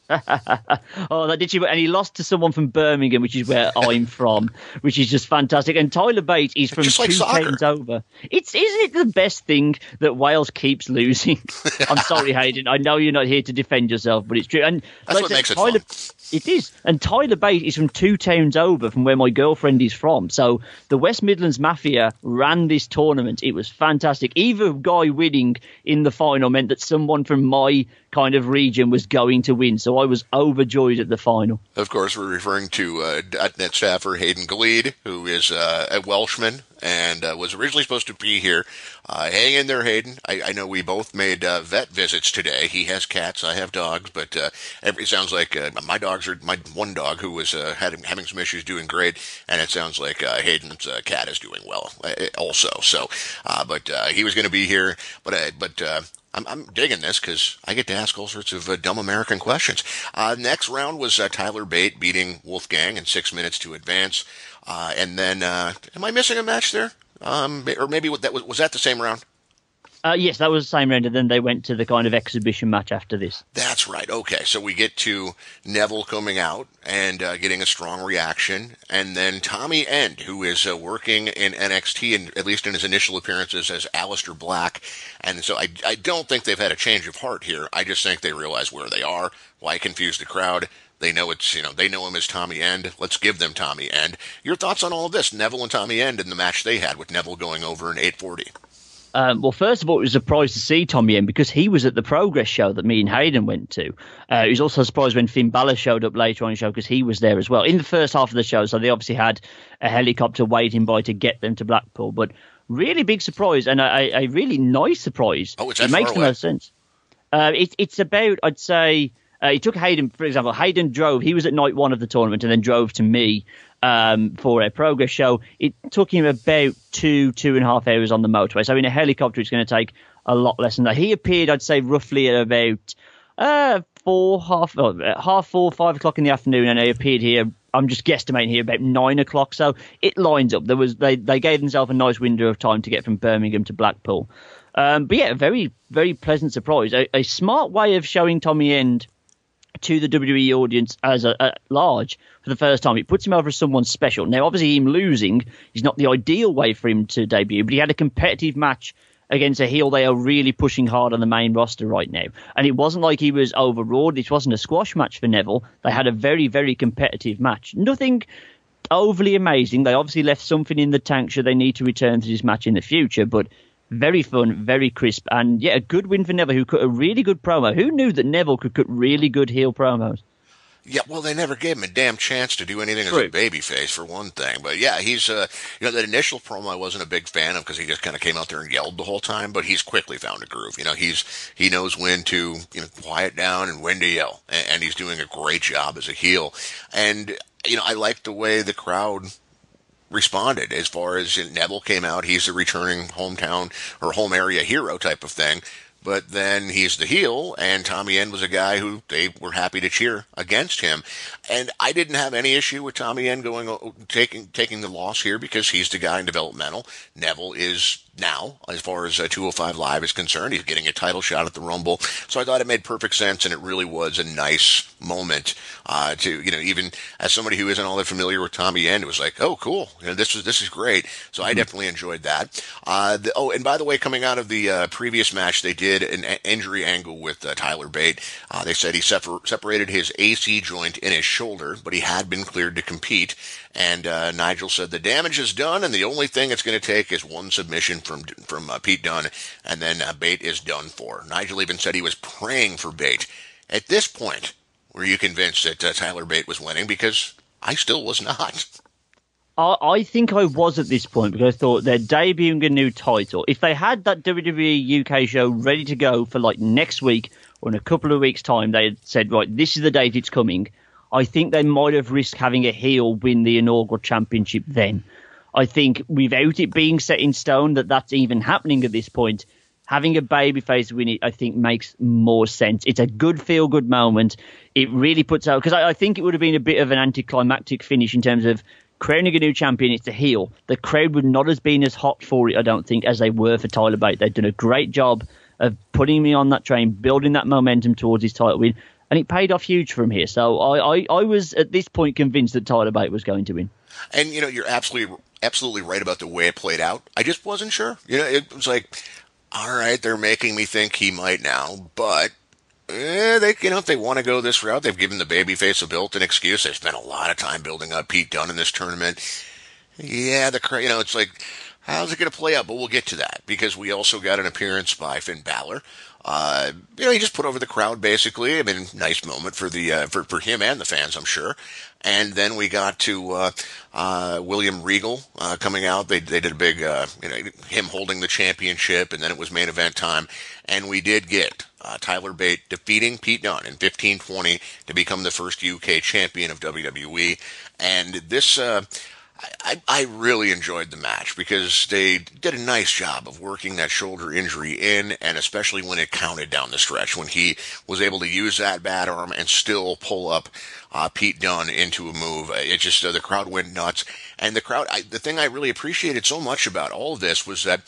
Oh, that did you? And he lost to someone from Birmingham, which is where I'm from, which is just fantastic. And Tyler Bate is from just like two soccer. towns over. It's isn't it the best thing that Wales keeps losing? I'm sorry, Hayden. I know you're not here to defend yourself, but it's true. And that's like what said, makes it Tyler, fun. It is. And Tyler Bate is from two towns over from where my girlfriend is from. So the West Midlands Mafia ran this tournament. It was fantastic. Either guy winning in the final meant that someone from my kind of region was going to win. So I was overjoyed at the final. Of course, we're referring to uh, .NET staffer Hayden Gleed, who is uh, a Welshman and uh, was originally supposed to be here. Uh, hang in there, Hayden. I, I know we both made uh, vet visits today. He has cats, I have dogs, but uh, it sounds like uh, my dogs are, my one dog who was uh, had, having some issues doing great, and it sounds like uh, Hayden's uh, cat is doing well also. So, uh, but uh, he was going to be here, but uh, but. Uh, I'm, I'm digging this because I get to ask all sorts of uh, dumb American questions. Uh, next round was uh, Tyler Bate beating Wolfgang in six minutes to advance. Uh, and then, uh, am I missing a match there? Um, or maybe that was, was that the same round? Uh, yes, that was the same round, and then they went to the kind of exhibition match after this. That's right. Okay, so we get to Neville coming out and uh, getting a strong reaction, and then Tommy End, who is uh, working in N X T, and at least in his initial appearances as Aleister Black. And so I, I don't think they've had a change of heart here. I just think they realize where they are. Why confuse the crowd? They know it's, you know, they know him as Tommy End. Let's give them Tommy End. Your thoughts on all of this? Neville and Tommy End in the match they had with Neville going over in eight forty. Um, well, first of all, it was a surprise to see Tommy End because he was at the Progress show that me and Hayden went to. Uh, he was also surprised when Finn Balor showed up later on the show because he was there as well in the first half of the show. So they obviously had a helicopter waiting by to get them to Blackpool. But really big surprise and a, a really nice surprise. Oh, it's that it makes far the away? most sense. Uh, it, it's about, I'd say, uh, it took Hayden, for example. Hayden drove. He was at night one of the tournament and then drove to me. Um, for a Progress show. It took him about two, two and a half hours on the motorway. So in a helicopter, it's going to take a lot less than that. He appeared, I'd say, roughly at about, Uh, four, half, oh, half four, five o'clock in the afternoon, and they appeared here. I'm just guesstimating here about nine o'clock, so it lines up. There was they they gave themselves a nice window of time to get from Birmingham to Blackpool. Um, but yeah, a very very pleasant surprise. A, a smart way of showing Tommy End to the W W E audience as a, a large for the first time. It puts him over as someone special. Now, obviously, him losing is not the ideal way for him to debut, but he had a competitive match against a heel they are really pushing hard on the main roster right now. And it wasn't like he was overawed. This wasn't a squash match for Neville. They had a very, very competitive match. Nothing overly amazing. They obviously left something in the tank should they need to return to this match in the future, but very fun, very crisp, and yeah, a good win for Neville, who cut a really good promo. Who knew that Neville could cut really good heel promos? Yeah, well, they never gave him a damn chance to do anything True. as a babyface, for one thing. But yeah, he's, uh, you know, that initial promo I wasn't a big fan of because he just kind of came out there and yelled the whole time, but he's quickly found a groove. You know, he's, he knows when to, you know, quiet down and when to yell. And, and he's doing a great job as a heel. And, you know, I like the way the crowd responded as far as Neville came out. He's a returning hometown or home area hero type of thing. But then he's the heel, and Tommy End was a guy who they were happy to cheer against him. And I didn't have any issue with Tommy End going taking taking the loss here because he's the guy in developmental. Neville is now, as far as uh, two oh five Live is concerned. He's getting a title shot at the Rumble. So I thought it made perfect sense, and it really was a nice moment uh, to, you know, even as somebody who isn't all that familiar with Tommy End, it was like, oh, cool. You know, this is this is great. So I mm-hmm. definitely enjoyed that. Uh, the, oh, and by the way, coming out of the uh, previous match, they did an a- injury angle with uh, Tyler Bate. Uh, they said he separ- separated his A C joint in his shoulder, but he had been cleared to compete. And uh, Nigel said the damage is done, and the only thing it's going to take is one submission from from uh, Pete Dunne, and then uh, Bate is done for. Nigel even said he was praying for Bate. At this point, were you convinced that uh, Tyler Bate was winning? Because I still was not. I, I think I was at this point because I thought they're debuting a new title. If they had that W W E U K show ready to go for like next week or in a couple of weeks' time, they had said, right, this is the date it's coming. I think they might have risked having a heel win the inaugural championship then. I think without it being set in stone that that's even happening at this point, having a babyface win it, I think, makes more sense. It's a good feel-good moment. It really puts out... Because I, I think it would have been a bit of an anticlimactic finish in terms of crowning a new champion. It's a heel. The crowd would not have been as hot for it, I don't think, as they were for Tyler Bate. They've done a great job of putting me on that train, building that momentum towards his title win. And it paid off huge from here. So I, I, I was, at this point, convinced that Tyler Bate was going to win. And, you know, you're absolutely absolutely right about the way it played out. I just wasn't sure. You know, it was like, all right, they're making me think he might now, but eh, they, you know, if they want to go this route, they've given the babyface a built-in excuse. They've spent a lot of time building up Pete Dunne in this tournament. Yeah, the you know, it's like, how's it going to play out? But we'll get to that because we also got an appearance by Finn Balor. Uh, you know, he just put over the crowd basically. I mean, nice moment for the uh, for for him and the fans, I'm sure. And then we got to uh, uh, William Regal uh, coming out. They they did a big, uh, you know, him holding the championship, and then it was main event time. And we did get uh, Tyler Bate defeating Pete Dunne in fifteen twenty to become the first U K champion of W W E. And this. Uh, I, I really enjoyed the match because they did a nice job of working that shoulder injury in, and especially when it counted down the stretch, when he was able to use that bad arm and still pull up uh, Pete Dunne into a move. It just, uh, the crowd went nuts. And the crowd, I, the thing I really appreciated so much about all of this was that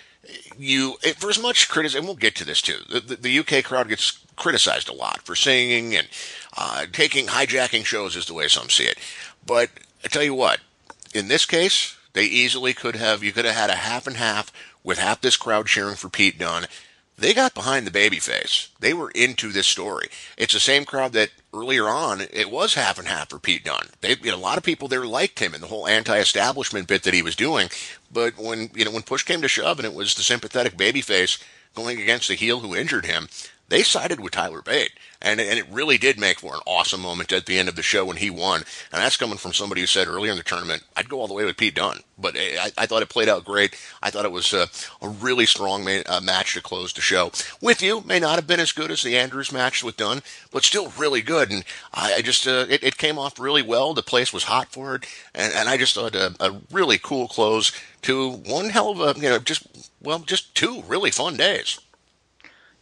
you, for as much criticism, and we'll get to this too, the, the, the U K crowd gets criticized a lot for singing and uh, taking, hijacking shows is the way some see it. But I tell you what, in this case, they easily could have, you could have had a half and half with half this crowd cheering for Pete Dunne. They got behind the babyface. They were into this story. It's the same crowd that earlier on, it was half and half for Pete Dunne. They, you know, a lot of people there liked him and the whole anti-establishment bit that he was doing. But when, you know, when push came to shove and it was the sympathetic babyface going against the heel who injured him, they sided with Tyler Bate. And, and it really did make for an awesome moment at the end of the show when he won. And that's coming from somebody who said earlier in the tournament, I'd go all the way with Pete Dunne. But I, I thought it played out great. I thought it was a, a really strong ma- uh, match to close the show. With you, may not have been as good as the Andrews match with Dunne, but still really good. And I, I just, uh, it, it came off really well. The place was hot for it. And, and I just thought a, a really cool close to one hell of a, you know, just, well, just two really fun days.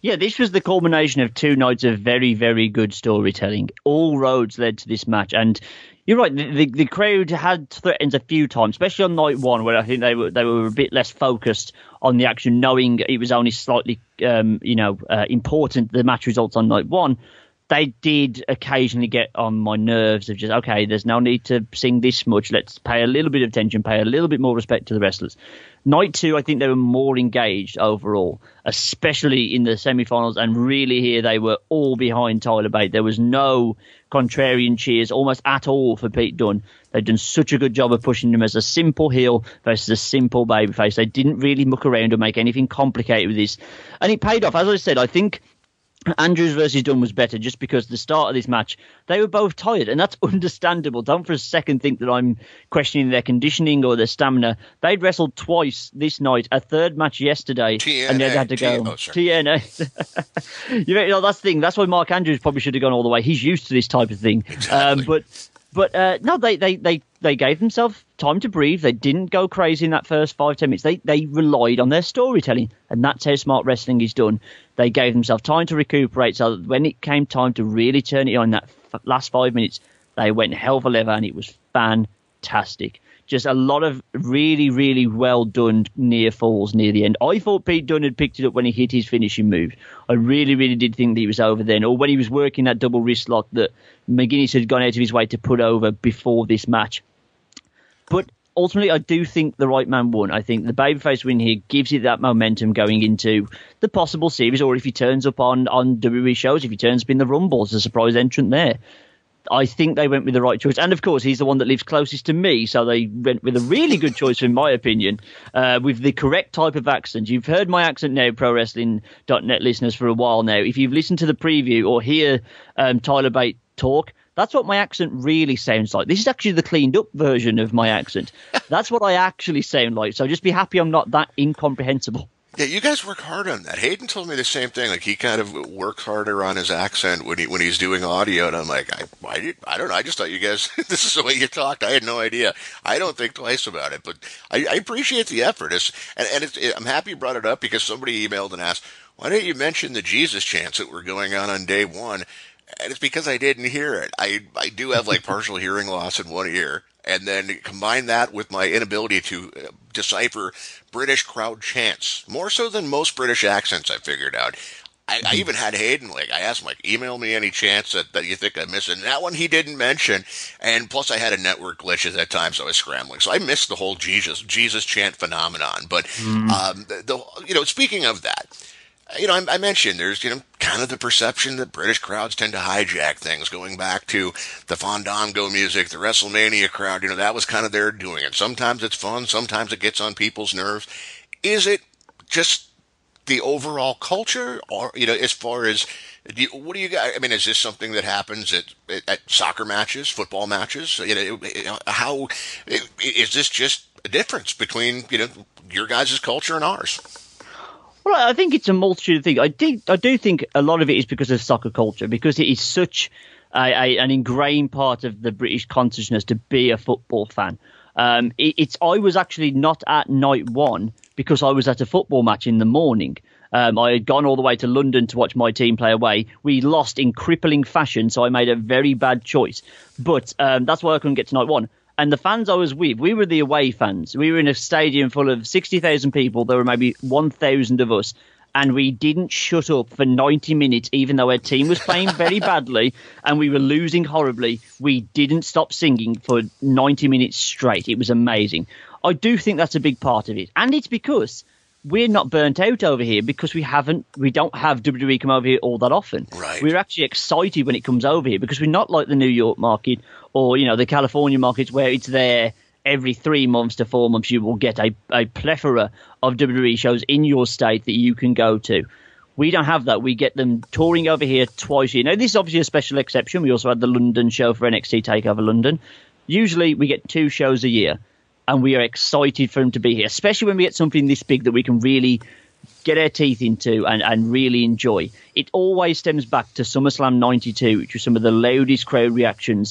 Yeah, this was the culmination of two nights of very, very good storytelling. All roads led to this match, and you're right. The, the, the crowd had threatened a few times, especially on night one, where I think they were they were a bit less focused on the action, knowing it was only slightly, um, you know, uh, important the match results on night one. They did occasionally get on my nerves of just, okay, there's no need to sing this much. Let's pay a little bit of attention, pay a little bit more respect to the wrestlers. Night two, I think they were more engaged overall, especially in the semi-finals. And really here, they were all behind Tyler Bate. There was no contrarian cheers almost at all for Pete Dunne. They'd done such a good job of pushing him as a simple heel versus a simple babyface. They didn't really muck around or make anything complicated with this. And it paid off. As I said, I think Andrews versus Dunne was better just because the start of this match, they were both tired, and that's understandable. Don't for a second think that I'm questioning their conditioning or their stamina. They'd wrestled twice this night, a third match yesterday, T N A, and they'd had to go. T- oh, T N A. you know, that's the thing. That's why Mark Andrews probably should have gone all the way. He's used to this type of thing. Exactly. Um, but but uh, no, they, they, they, they gave themselves time to breathe. They didn't go crazy in that first five, ten minutes. They they relied on their storytelling, and that's how smart wrestling is done. They gave themselves time to recuperate, so that when it came time to really turn it on that f- last five minutes, they went hell for leather, and it was fantastic. Just a lot of really, really well done near falls near the end. I thought Pete Dunne had picked it up when he hit his finishing move. I really, really did think that he was over then, or when he was working that double wrist lock that McGuinness had gone out of his way to put over before this match. But ultimately, I do think the right man won. I think the babyface win here gives it that momentum going into the possible series, or if he turns up on, on W W E shows, if he turns up in the Rumble as a surprise entrant there. I think they went with the right choice. And, of course, he's the one that lives closest to me, so they went with a really good choice, in my opinion, uh, with the correct type of accent. You've heard my accent now, pro wrestling dot net listeners, for a while now. If you've listened to the preview or hear um, Tyler Bate talk, that's what my accent really sounds like. This is actually the cleaned up version of my accent. That's what I actually sound like. So just be happy I'm not that incomprehensible. Yeah, you guys work hard on that. Hayden told me the same thing. Like, he kind of works harder on his accent when he when he's doing audio, and I'm like, I, why did, I don't know. I just thought you guys, this is the way you talked. I had no idea. I don't think twice about it, but I, I appreciate the effort. It's, and and it's, it, I'm happy you brought it up because somebody emailed and asked, why didn't you mention the Jesus chants that were going on on day one? And it's because I didn't hear it. I, I do have like partial hearing loss in one ear. And then combine that with my inability to uh, decipher British crowd chants, more so than most British accents, I figured out. I, I even had Hayden, like, I asked him, like, email me any chants that, that you think I'm missing. That one he didn't mention. And plus I had a network glitch at that time, so I was scrambling. So I missed the whole Jesus Jesus chant phenomenon. But, mm. um, the, the you know, speaking of that, you know, I, I mentioned there's, you know, kind of the perception that British crowds tend to hijack things, going back to the Fandango music, the WrestleMania crowd, you know, that was kind of their doing it. Sometimes it's fun, sometimes it gets on people's nerves. Is it just the overall culture, or, you know, as far as, do you, what do you got? I mean, is this something that happens at, at soccer matches, football matches? You know, how, is this just a difference between, you know, your guys' culture and ours? Well, I think it's a multitude of things. I do, I do think a lot of it is because of soccer culture, because it is such a, a, an ingrained part of the British consciousness to be a football fan. Um, it, it's I was actually not at night one because I was at a football match in the morning. Um, I had gone all the way to London to watch my team play away. We lost in crippling fashion, so I made a very bad choice. But um, that's why I couldn't get to night one. And the fans I was with, we were the away fans. We were in a stadium full of sixty thousand people. There were maybe one thousand of us. And we didn't shut up for ninety minutes, even though our team was playing very badly and we were losing horribly. We didn't stop singing for ninety minutes straight. It was amazing. I do think that's a big part of it. And it's because we're not burnt out over here, because we haven't, we don't have W W E come over here all that often. Right. We're actually excited when it comes over here because we're not like the New York market or, you know, the California markets where it's there every three months to four months. You will get a, a plethora of W W E shows in your state that you can go to. We don't have that. We get them touring over here twice a year. Now, this is obviously a special exception. We also had the London show for N X T TakeOver London. Usually we get two shows a year. And we are excited for him to be here, especially when we get something this big that we can really get our teeth into and, and really enjoy. It always stems back to SummerSlam ninety-two, which was some of the loudest crowd reactions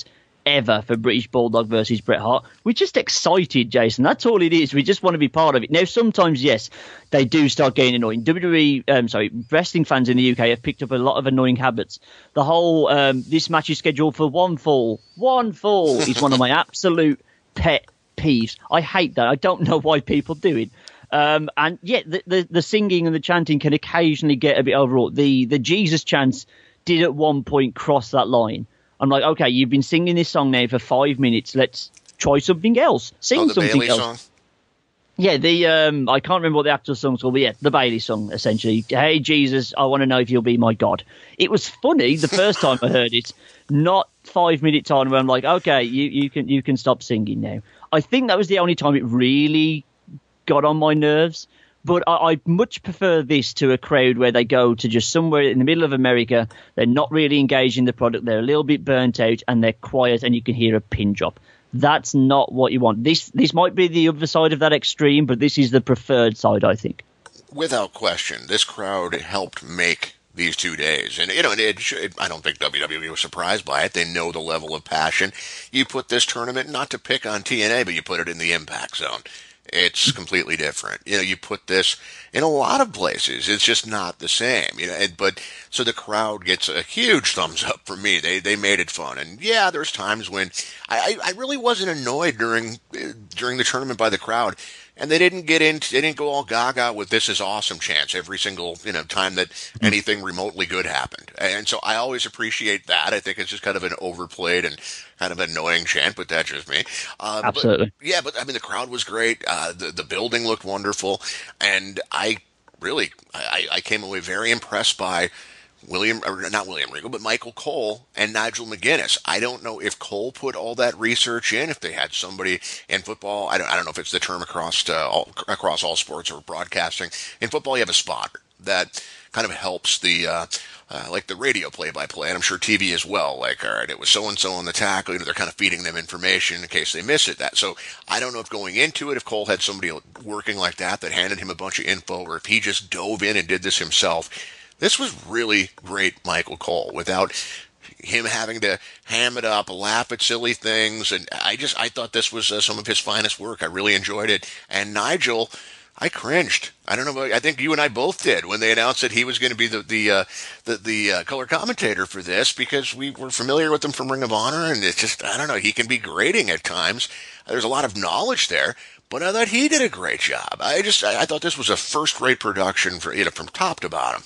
ever for British Bulldog versus Bret Hart. We're just excited, Jason. That's all it is. We just want to be part of it. Now, sometimes, yes, they do start getting annoying. W W E, um, sorry, wrestling fans in the U K have picked up a lot of annoying habits. The whole, um, this match is scheduled for one fall. One fall is one of my absolute pet peeves. I hate that. I don't know why people do it. Um, and yet the, the, the singing and the chanting can occasionally get a bit overwrought. The, the Jesus chants did at one point cross that line. I'm like, okay, you've been singing this song now for five minutes. Let's try something else. Sing oh, the something Bailey else. Song? Yeah, the um, I can't remember what the actual song's called, but yeah, the Bailey song, essentially. Hey, Jesus, I want to know if you'll be my God. It was funny the first time I heard it, not five minutes on where I'm like, okay, you, you can you can stop singing now. I think that was the only time it really got on my nerves. But I, I much prefer this to a crowd where they go to just somewhere in the middle of America. They're not really engaged in the product. They're a little bit burnt out and they're quiet and you can hear a pin drop. That's not what you want. This this might be the other side of that extreme, but this is the preferred side, I think. Without question, this crowd helped make these two days. And, you know, it, it, I don't think W W E was surprised by it. They know the level of passion. You put this tournament, not to pick on T N A, but you put it in the Impact Zone. It's completely different. You know, you put this in a lot of places. It's just not the same. You know, and, but so the crowd gets a huge thumbs up from me. They they made it fun. And yeah, there's times when I, I really wasn't annoyed during during the tournament by the crowd. And they didn't get into, they didn't go all gaga with "this is awesome" chants every single, you know, time that anything remotely good happened. And so I always appreciate that. I think it's just kind of an overplayed and kind of annoying chant, but that's just me. Uh, Absolutely. But, yeah, but I mean, the crowd was great. Uh, the, the building looked wonderful. And I really, I, I came away very impressed by William, or not William Regal, but Michael Cole and Nigel McGuinness. I don't know if Cole put all that research in, if they had somebody in football. I don't, I don't know if it's the term across uh, all, across all sports or broadcasting. In football, you have a spotter that kind of helps the, uh, uh, like the radio play-by-play, and I'm sure T V as well. Like, all right, it was so-and-so on the tackle. You know, they're kind of feeding them information in case they miss it. That So I don't know if going into it, if Cole had somebody working like that that handed him a bunch of info, or if he just dove in and did this himself. This was really great, Michael Cole, without him having to ham it up, laugh at silly things. And I just, I thought this was uh, some of his finest work. I really enjoyed it. And Nigel, I cringed. I don't know, I think you and I both did when they announced that he was going to be the the uh, the, the uh, color commentator for this, because we were familiar with him from Ring of Honor. And it's just, I don't know, he can be grating at times. There's a lot of knowledge there. But I thought he did a great job. I just, I, I thought this was a first-rate production for, you know, from top to bottom.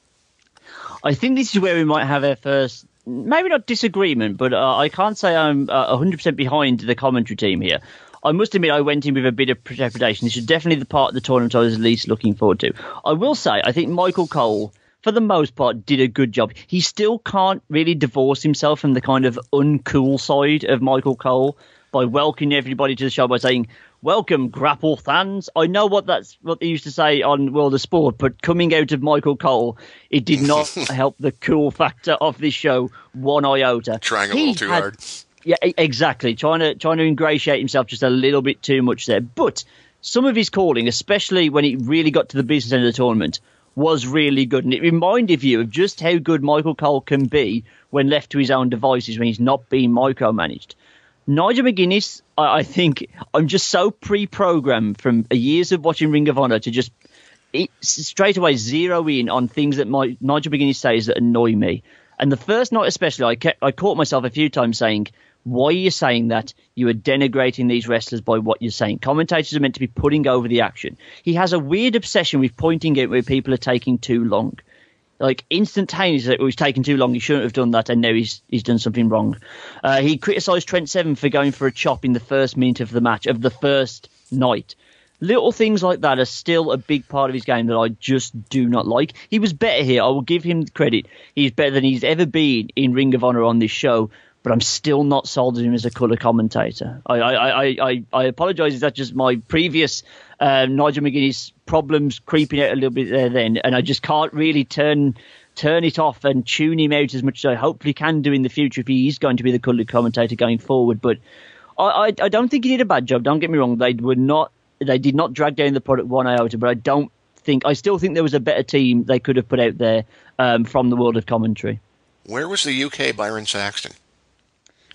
I think this is where we might have our first, maybe not disagreement, but uh, I can't say I'm uh, one hundred percent behind the commentary team here. I must admit I went in with a bit of trepidation. This is definitely the part of the tournament I was least looking forward to. I will say, I think Michael Cole, for the most part, did a good job. He still can't really divorce himself from the kind of uncool side of Michael Cole by welcoming everybody to the show by saying, "Welcome, grapple fans." I know what that's what they used to say on World of Sport, but coming out of Michael Cole, it did not help the cool factor of this show one iota. Trying a he little too had, hard. Yeah, exactly. Trying to trying to ingratiate himself just a little bit too much there. But some of his calling, especially when it really got to the business end of the tournament, was really good. And it reminded you of just how good Michael Cole can be when left to his own devices, when he's not being micromanaged. Nigel McGuinness, I, I think I'm just so pre-programmed from years of watching Ring of Honor to just it, straight away zero in on things that my, Nigel McGuinness says that annoy me. And the first night especially, I, kept, I caught myself a few times saying, why are you saying that? You are denigrating these wrestlers by what you're saying. Commentators are meant to be putting over the action. He has a weird obsession with pointing out where people are taking too long. Like instantaneously, it was taking too long. He shouldn't have done that, and now he's he's done something wrong. Uh, he criticised Trent Seven for going for a chop in the first minute of the match of the first night. Little things like that are still a big part of his game that I just do not like. He was better here. I will give him credit. He's better than he's ever been in Ring of Honor on this show. But I'm still not sold on him as a colour commentator. I I, I, I, I apologise. Is that just my previous uh, Nigel McGuinness problems creeping out a little bit there then? And I just can't really turn turn it off and tune him out as much as I hopefully can do in the future if he is going to be the coloured commentator going forward. But I, I, I don't think he did a bad job. Don't get me wrong. They were not. They did not drag down the product one iota. But I don't think. I still think there was a better team they could have put out there um, from the world of commentary. Where was the U K Byron Saxton?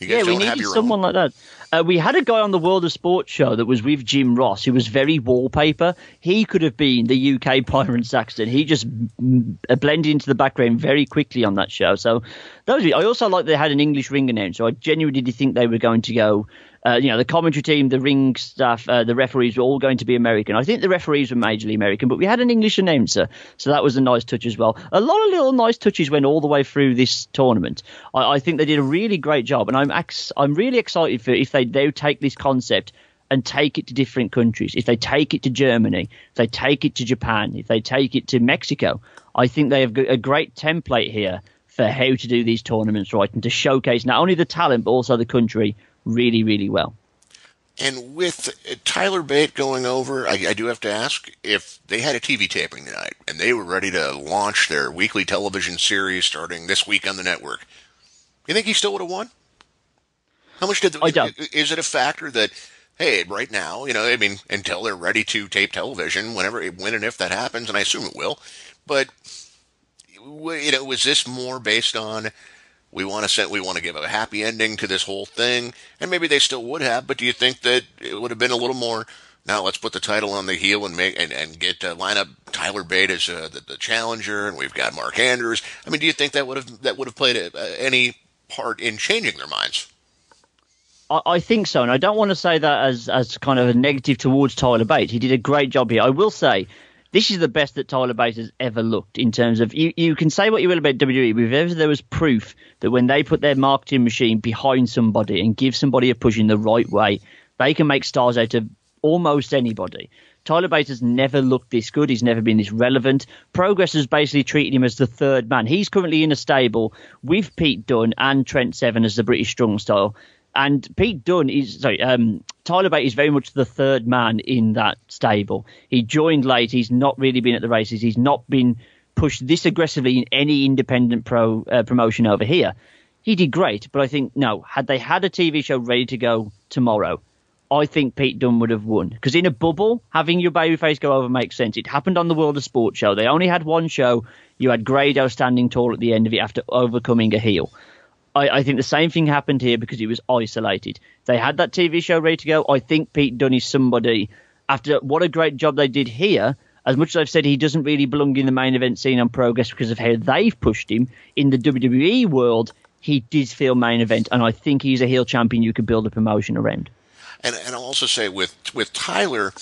You guys yeah, we don't have needed your someone own? like that. Uh, we had a guy on the World of Sports show that was with Jim Ross, who was very wallpaper. He could have been the U K Byron Saxton. He just mm, blended into the background very quickly on that show. So those. I also like they had an English ring announcer. I genuinely did think they were going to go. Uh, you know, the commentary team, the ring staff, uh, the referees were all going to be American. I think the referees were majorly American, but we had an English announcer, so that was a nice touch as well. A lot of little nice touches went all the way through this tournament. I, I think they did a really great job, and I'm ex- I'm really excited for if they do take this concept and take it to different countries. If they take it to Germany, if they take it to Japan, if they take it to Mexico, I think they have a great template here for how to do these tournaments right and to showcase not only the talent but also the country really, really well. And with Tyler Bate going over, I, I do have to ask if they had a T V taping tonight and they were ready to launch their weekly television series starting this week on the network. You think he still would have won? How much did the, I don't. Is it a factor that, hey, right now, you know, I mean, until they're ready to tape television, whenever, when and if that happens, and I assume it will, but you know, was this more based on we want to set, we want to give a happy ending to this whole thing, and maybe they still would have, but do you think that it would have been a little more? Now let's put the title on the heel and make and, and get uh, line up Tyler Bate as uh, the, the challenger, and we've got Mark Andrews. I mean, do you think that would have that would have played a, uh, any part in changing their minds? I, I think so, and I don't want to say that as as kind of a negative towards Tyler Bate. He did a great job here. I will say. This is the best that Tyler Bate has ever looked in terms of, you, you can say what you will about W W E, but if ever there was proof that when they put their marketing machine behind somebody and give somebody a push in the right way, they can make stars out of almost anybody. Tyler Bate has never looked this good. He's never been this relevant. Progress has basically treated him as the third man. He's currently in a stable with Pete Dunne and Trent Seven as the British Strong Style. And Pete Dunne is, sorry, um, Tyler Bate is very much the third man in that stable. He joined late. He's not really been at the races. He's not been pushed this aggressively in any independent pro uh, promotion over here. He did great, but I think, no, had they had a T V show ready to go tomorrow, I think Pete Dunne would have won. Because in a bubble, having your babyface go over makes sense. It happened on the World of Sport show. They only had one show. You had Grado standing tall at the end of it after overcoming a heel. I, I think the same thing happened here because he was isolated. They had that T V show ready to go. I think Pete Dunne is somebody, after what a great job they did here, as much as I've said he doesn't really belong in the main event scene on Progress because of how they've pushed him, in the W W E world, he did feel main event, and I think he's a heel champion you could build a promotion around. And, and I'll also say with, with Tyler,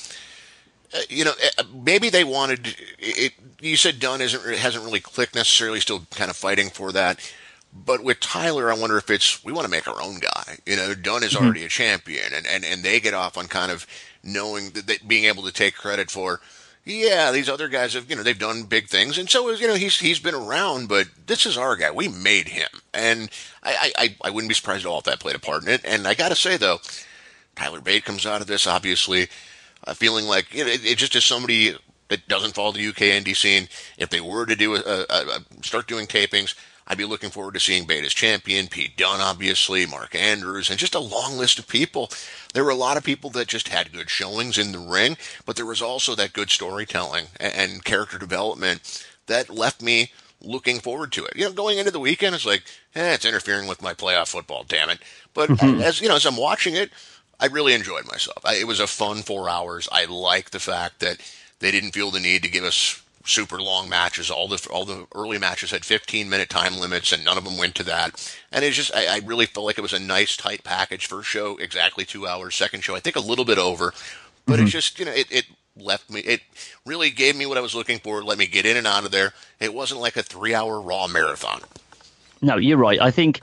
uh, you know, maybe they wanted, it, you said Dunne isn't, hasn't really clicked necessarily, still kind of fighting for that. But with Tyler, I wonder if it's, we want to make our own guy. You know, Dunne is already mm-hmm. a champion, and, and, and they get off on kind of knowing that, that being able to take credit for, yeah, these other guys have, you know, they've done big things. And so, you know, he's he's been around, but this is our guy. We made him. And I, I, I wouldn't be surprised at all if that played a part in it. And I got to say, though, Tyler Bate comes out of this, obviously, uh, feeling like, you know, it, it just is somebody that doesn't follow the U K indie scene. If they were to do a, a, a start doing tapings, I'd be looking forward to seeing Bate as champion, Pete Dunne, obviously, Mark Andrews, and just a long list of people. There were a lot of people that just had good showings in the ring, but there was also that good storytelling and, and character development that left me looking forward to it. You know, going into the weekend, it's like, eh, it's interfering with my playoff football, damn it. But mm-hmm. as you know, as I'm watching it, I really enjoyed myself. I, it was a fun four hours. I like the fact that they didn't feel the need to give us super long matches. All the all the early matches had fifteen minute time limits, and none of them went to that. And it's just, I, I really felt like it was a nice tight package. First show exactly two hours. Second show, I think a little bit over, but mm-hmm. it just, you know, it, it left me. It really gave me what I was looking for. Let me get in and out of there. It wasn't like a three hour Raw marathon. No, you're right. I think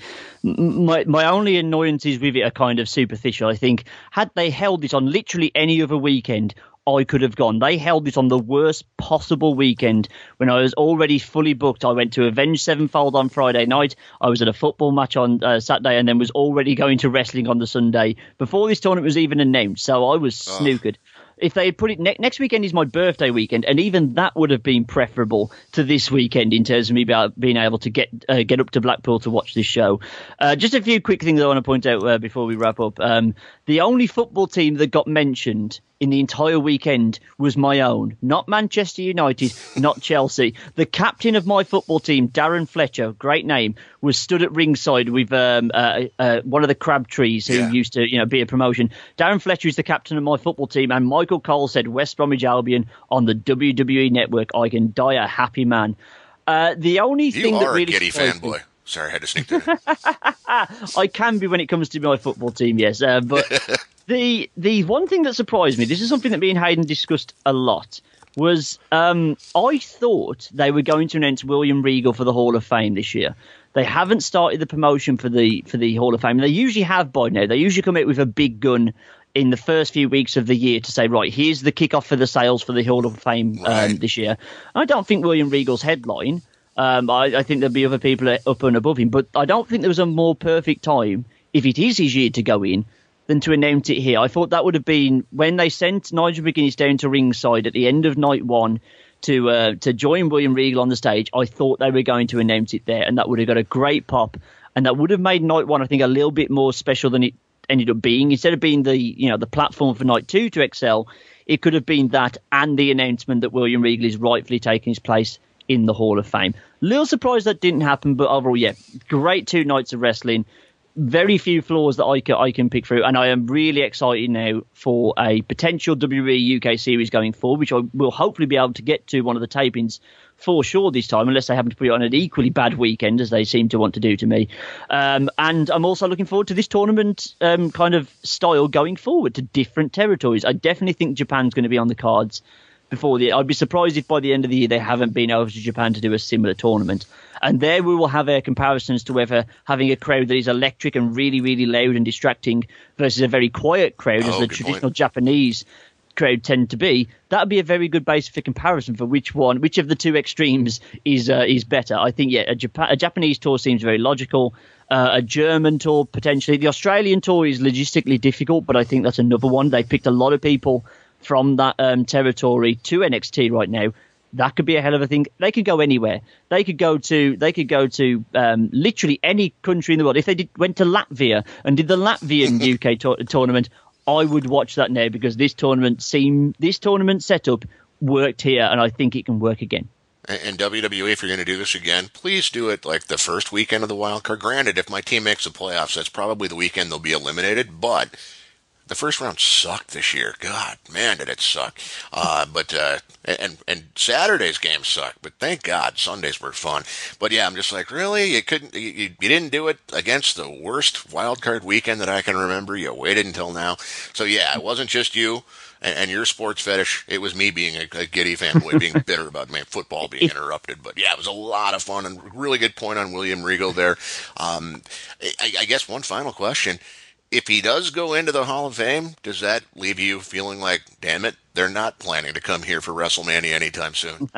my my only annoyances with it are kind of superficial. I think had they held this on literally any other weekend, I could have gone. They held this on the worst possible weekend when I was already fully booked. I went to Avenged Sevenfold on Friday night. I was at a football match on uh, Saturday, and then was already going to wrestling on the Sunday before this tournament was even announced. So I was oh. snookered. If they had put it ne- next weekend is my birthday weekend, and even that would have been preferable to this weekend in terms of me being able to get uh, get up to Blackpool to watch this show. Uh, just a few quick things I want to point out uh, before we wrap up. Um, The only football team that got mentioned in the entire weekend was my own, not Manchester United, not Chelsea. The captain of my football team, Darren Fletcher, great name, was stood at ringside with um, uh, uh, one of the Crabtrees who yeah. used to, you know, be a promotion. Darren Fletcher is the captain of my football team, and Michael Cole said West Bromwich Albion on the W W E Network. I can die a happy man. Uh, the only you thing that are really a giddy fanboy. Sorry, I had to sneak that in. I can be when it comes to my football team, yes. Uh, but the the one thing that surprised me, this is something that me and Hayden discussed a lot, was um, I thought they were going to announce William Regal for the Hall of Fame this year. They haven't started the promotion for the for the Hall of Fame. They usually have by now. They usually come out with a big gun in the first few weeks of the year to say, right, here's the kickoff for the sales for the Hall of Fame right. um, this year. I don't think William Regal's headline. Um, I, I think there'll be other people up and above him, but I don't think there was a more perfect time, if it is his year to go in, than to announce it here. I thought that would have been when they sent Nigel McGuinness down to ringside at the end of night one to uh, to join William Regal on the stage. I thought they were going to announce it there, and that would have got a great pop, and that would have made night one, I think, a little bit more special than it ended up being. Instead of being the you know the platform for night two to excel, it could have been that and the announcement that William Regal is rightfully taking his place in the Hall of Fame. Little surprised that didn't happen, but overall, yeah, great two nights of wrestling. Very few flaws that I can, I can pick through, and I am really excited now for a potential W W E U K series going forward, which I will hopefully be able to get to one of the tapings for sure this time, unless they happen to put it on an equally bad weekend, as they seem to want to do to me. Um, and I'm also looking forward to this tournament um, kind of style going forward to different territories. I definitely think Japan's going to be on the cards before the. I'd be surprised if by the end of the year they haven't been over to Japan to do a similar tournament. And there we will have our comparisons to whether having a crowd that is electric and really, really loud and distracting versus a very quiet crowd, oh, as the traditional point. Japanese crowd tend to be. That would be a very good basis for comparison for which one, which of the two extremes is uh, is better. I think, yeah, a, Japan, a Japanese tour seems very logical. Uh, a German tour, potentially. The Australian tour is logistically difficult, but I think that's another one. They picked a lot of people from that um, territory to N X T right now. That could be a hell of a thing. They could go anywhere. They could go to they could go to um, literally any country in the world. If they did, went to Latvia and did the Latvian U K to- tournament, I would watch that now, because this tournament seem this tournament setup worked here, and I think it can work again. And, and W W E, if you're going to do this again, please do it like the first weekend of the wild card. Granted, if my team makes the playoffs, that's probably the weekend they'll be eliminated, but the first round sucked this year. God, man, did it suck. Uh, but uh, and and Saturday's games sucked. But thank God Sundays were fun. But yeah, I'm just like, really, you couldn't, you, you didn't do it against the worst wild card weekend that I can remember. You waited until now. So yeah, it wasn't just you and, and your sports fetish. It was me being a, a giddy fanboy, being bitter about my football being interrupted. But yeah, it was a lot of fun, and really good point on William Regal there. Um, I, I guess one final question. If he does go into the Hall of Fame, does that leave you feeling like, damn it, they're not planning to come here for WrestleMania anytime soon?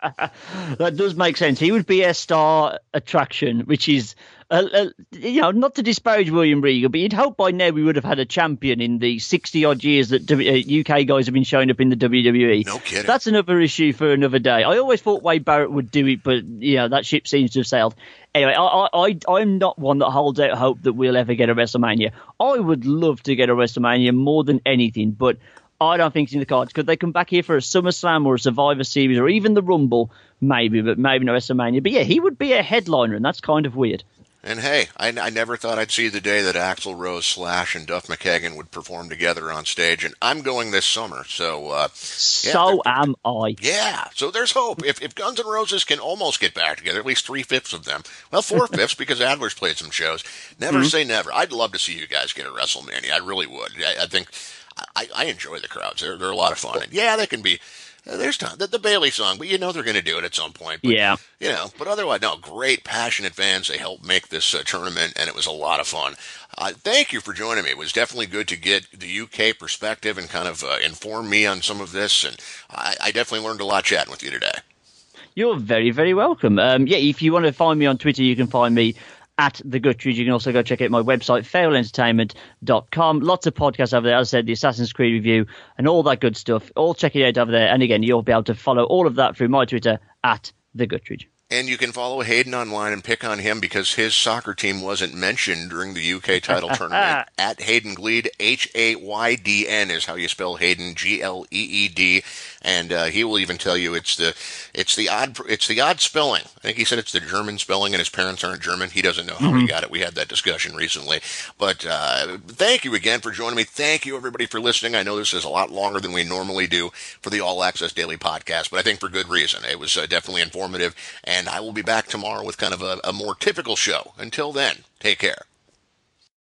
That does make sense. He would be a star attraction, which is, uh, uh, you know, not to disparage William Regal, but you'd hope by now we would have had a champion in the sixty-odd years that w- uh, U K guys have been showing up in the W W E. No kidding. That's another issue for another day. I always thought Wade Barrett would do it, but, you know, that ship seems to have sailed. Anyway, I, I, I'm not one that holds out hope that we'll ever get a WrestleMania. I would love to get a WrestleMania more than anything, but I don't think it's in the cards. Could they come back here for a SummerSlam or a Survivor Series or even the Rumble? Maybe, but maybe no WrestleMania. But yeah, he would be a headliner, and that's kind of weird. And hey, I, I never thought I'd see the day that Axl Rose, Slash, and Duff McKagan would perform together on stage, and I'm going this summer, so... Uh, so yeah, am I. Yeah, so there's hope. If if Guns N' Roses can almost get back together, at least three-fifths of them, well, four-fifths, because Adler's played some shows, never mm-hmm. say never. I'd love to see you guys get a WrestleMania. I really would. I, I think... I, I enjoy the crowds. They're, they're a lot of fun. And yeah, they can be... There's time. The, the Bailey song, but you know they're going to do it at some point. But, yeah. You know, but otherwise, no, great, passionate fans. They helped make this uh, tournament, and it was a lot of fun. Uh, thank you for joining me. It was definitely good to get the U K perspective and kind of uh, inform me on some of this, and I, I definitely learned a lot chatting with you today. You're very, very welcome. Um, yeah, if you want to find me on Twitter, you can find me at The Guttridge. You can also go check out my website, fail entertainment dot com. Lots of podcasts over there. As I said, the Assassin's Creed review and all that good stuff. All check it out over there. And again, you'll be able to follow all of that through my Twitter, at The Guttridge. And you can follow Hayden online and pick on him because his soccer team wasn't mentioned during the U K title tournament. At Hayden Gleed, H A Y D N is how you spell Hayden, G L E E D. And uh, he will even tell you it's the it's the odd it's the odd spelling. I think he said it's the German spelling, and his parents aren't German. He doesn't know how mm-hmm. he got it. We had that discussion recently. But uh, thank you again for joining me. Thank you everybody for listening. I know this is a lot longer than we normally do for the All Access Daily podcast, but I think for good reason. It was uh, definitely informative. And I will be back tomorrow with kind of a, a more typical show. Until then, take care.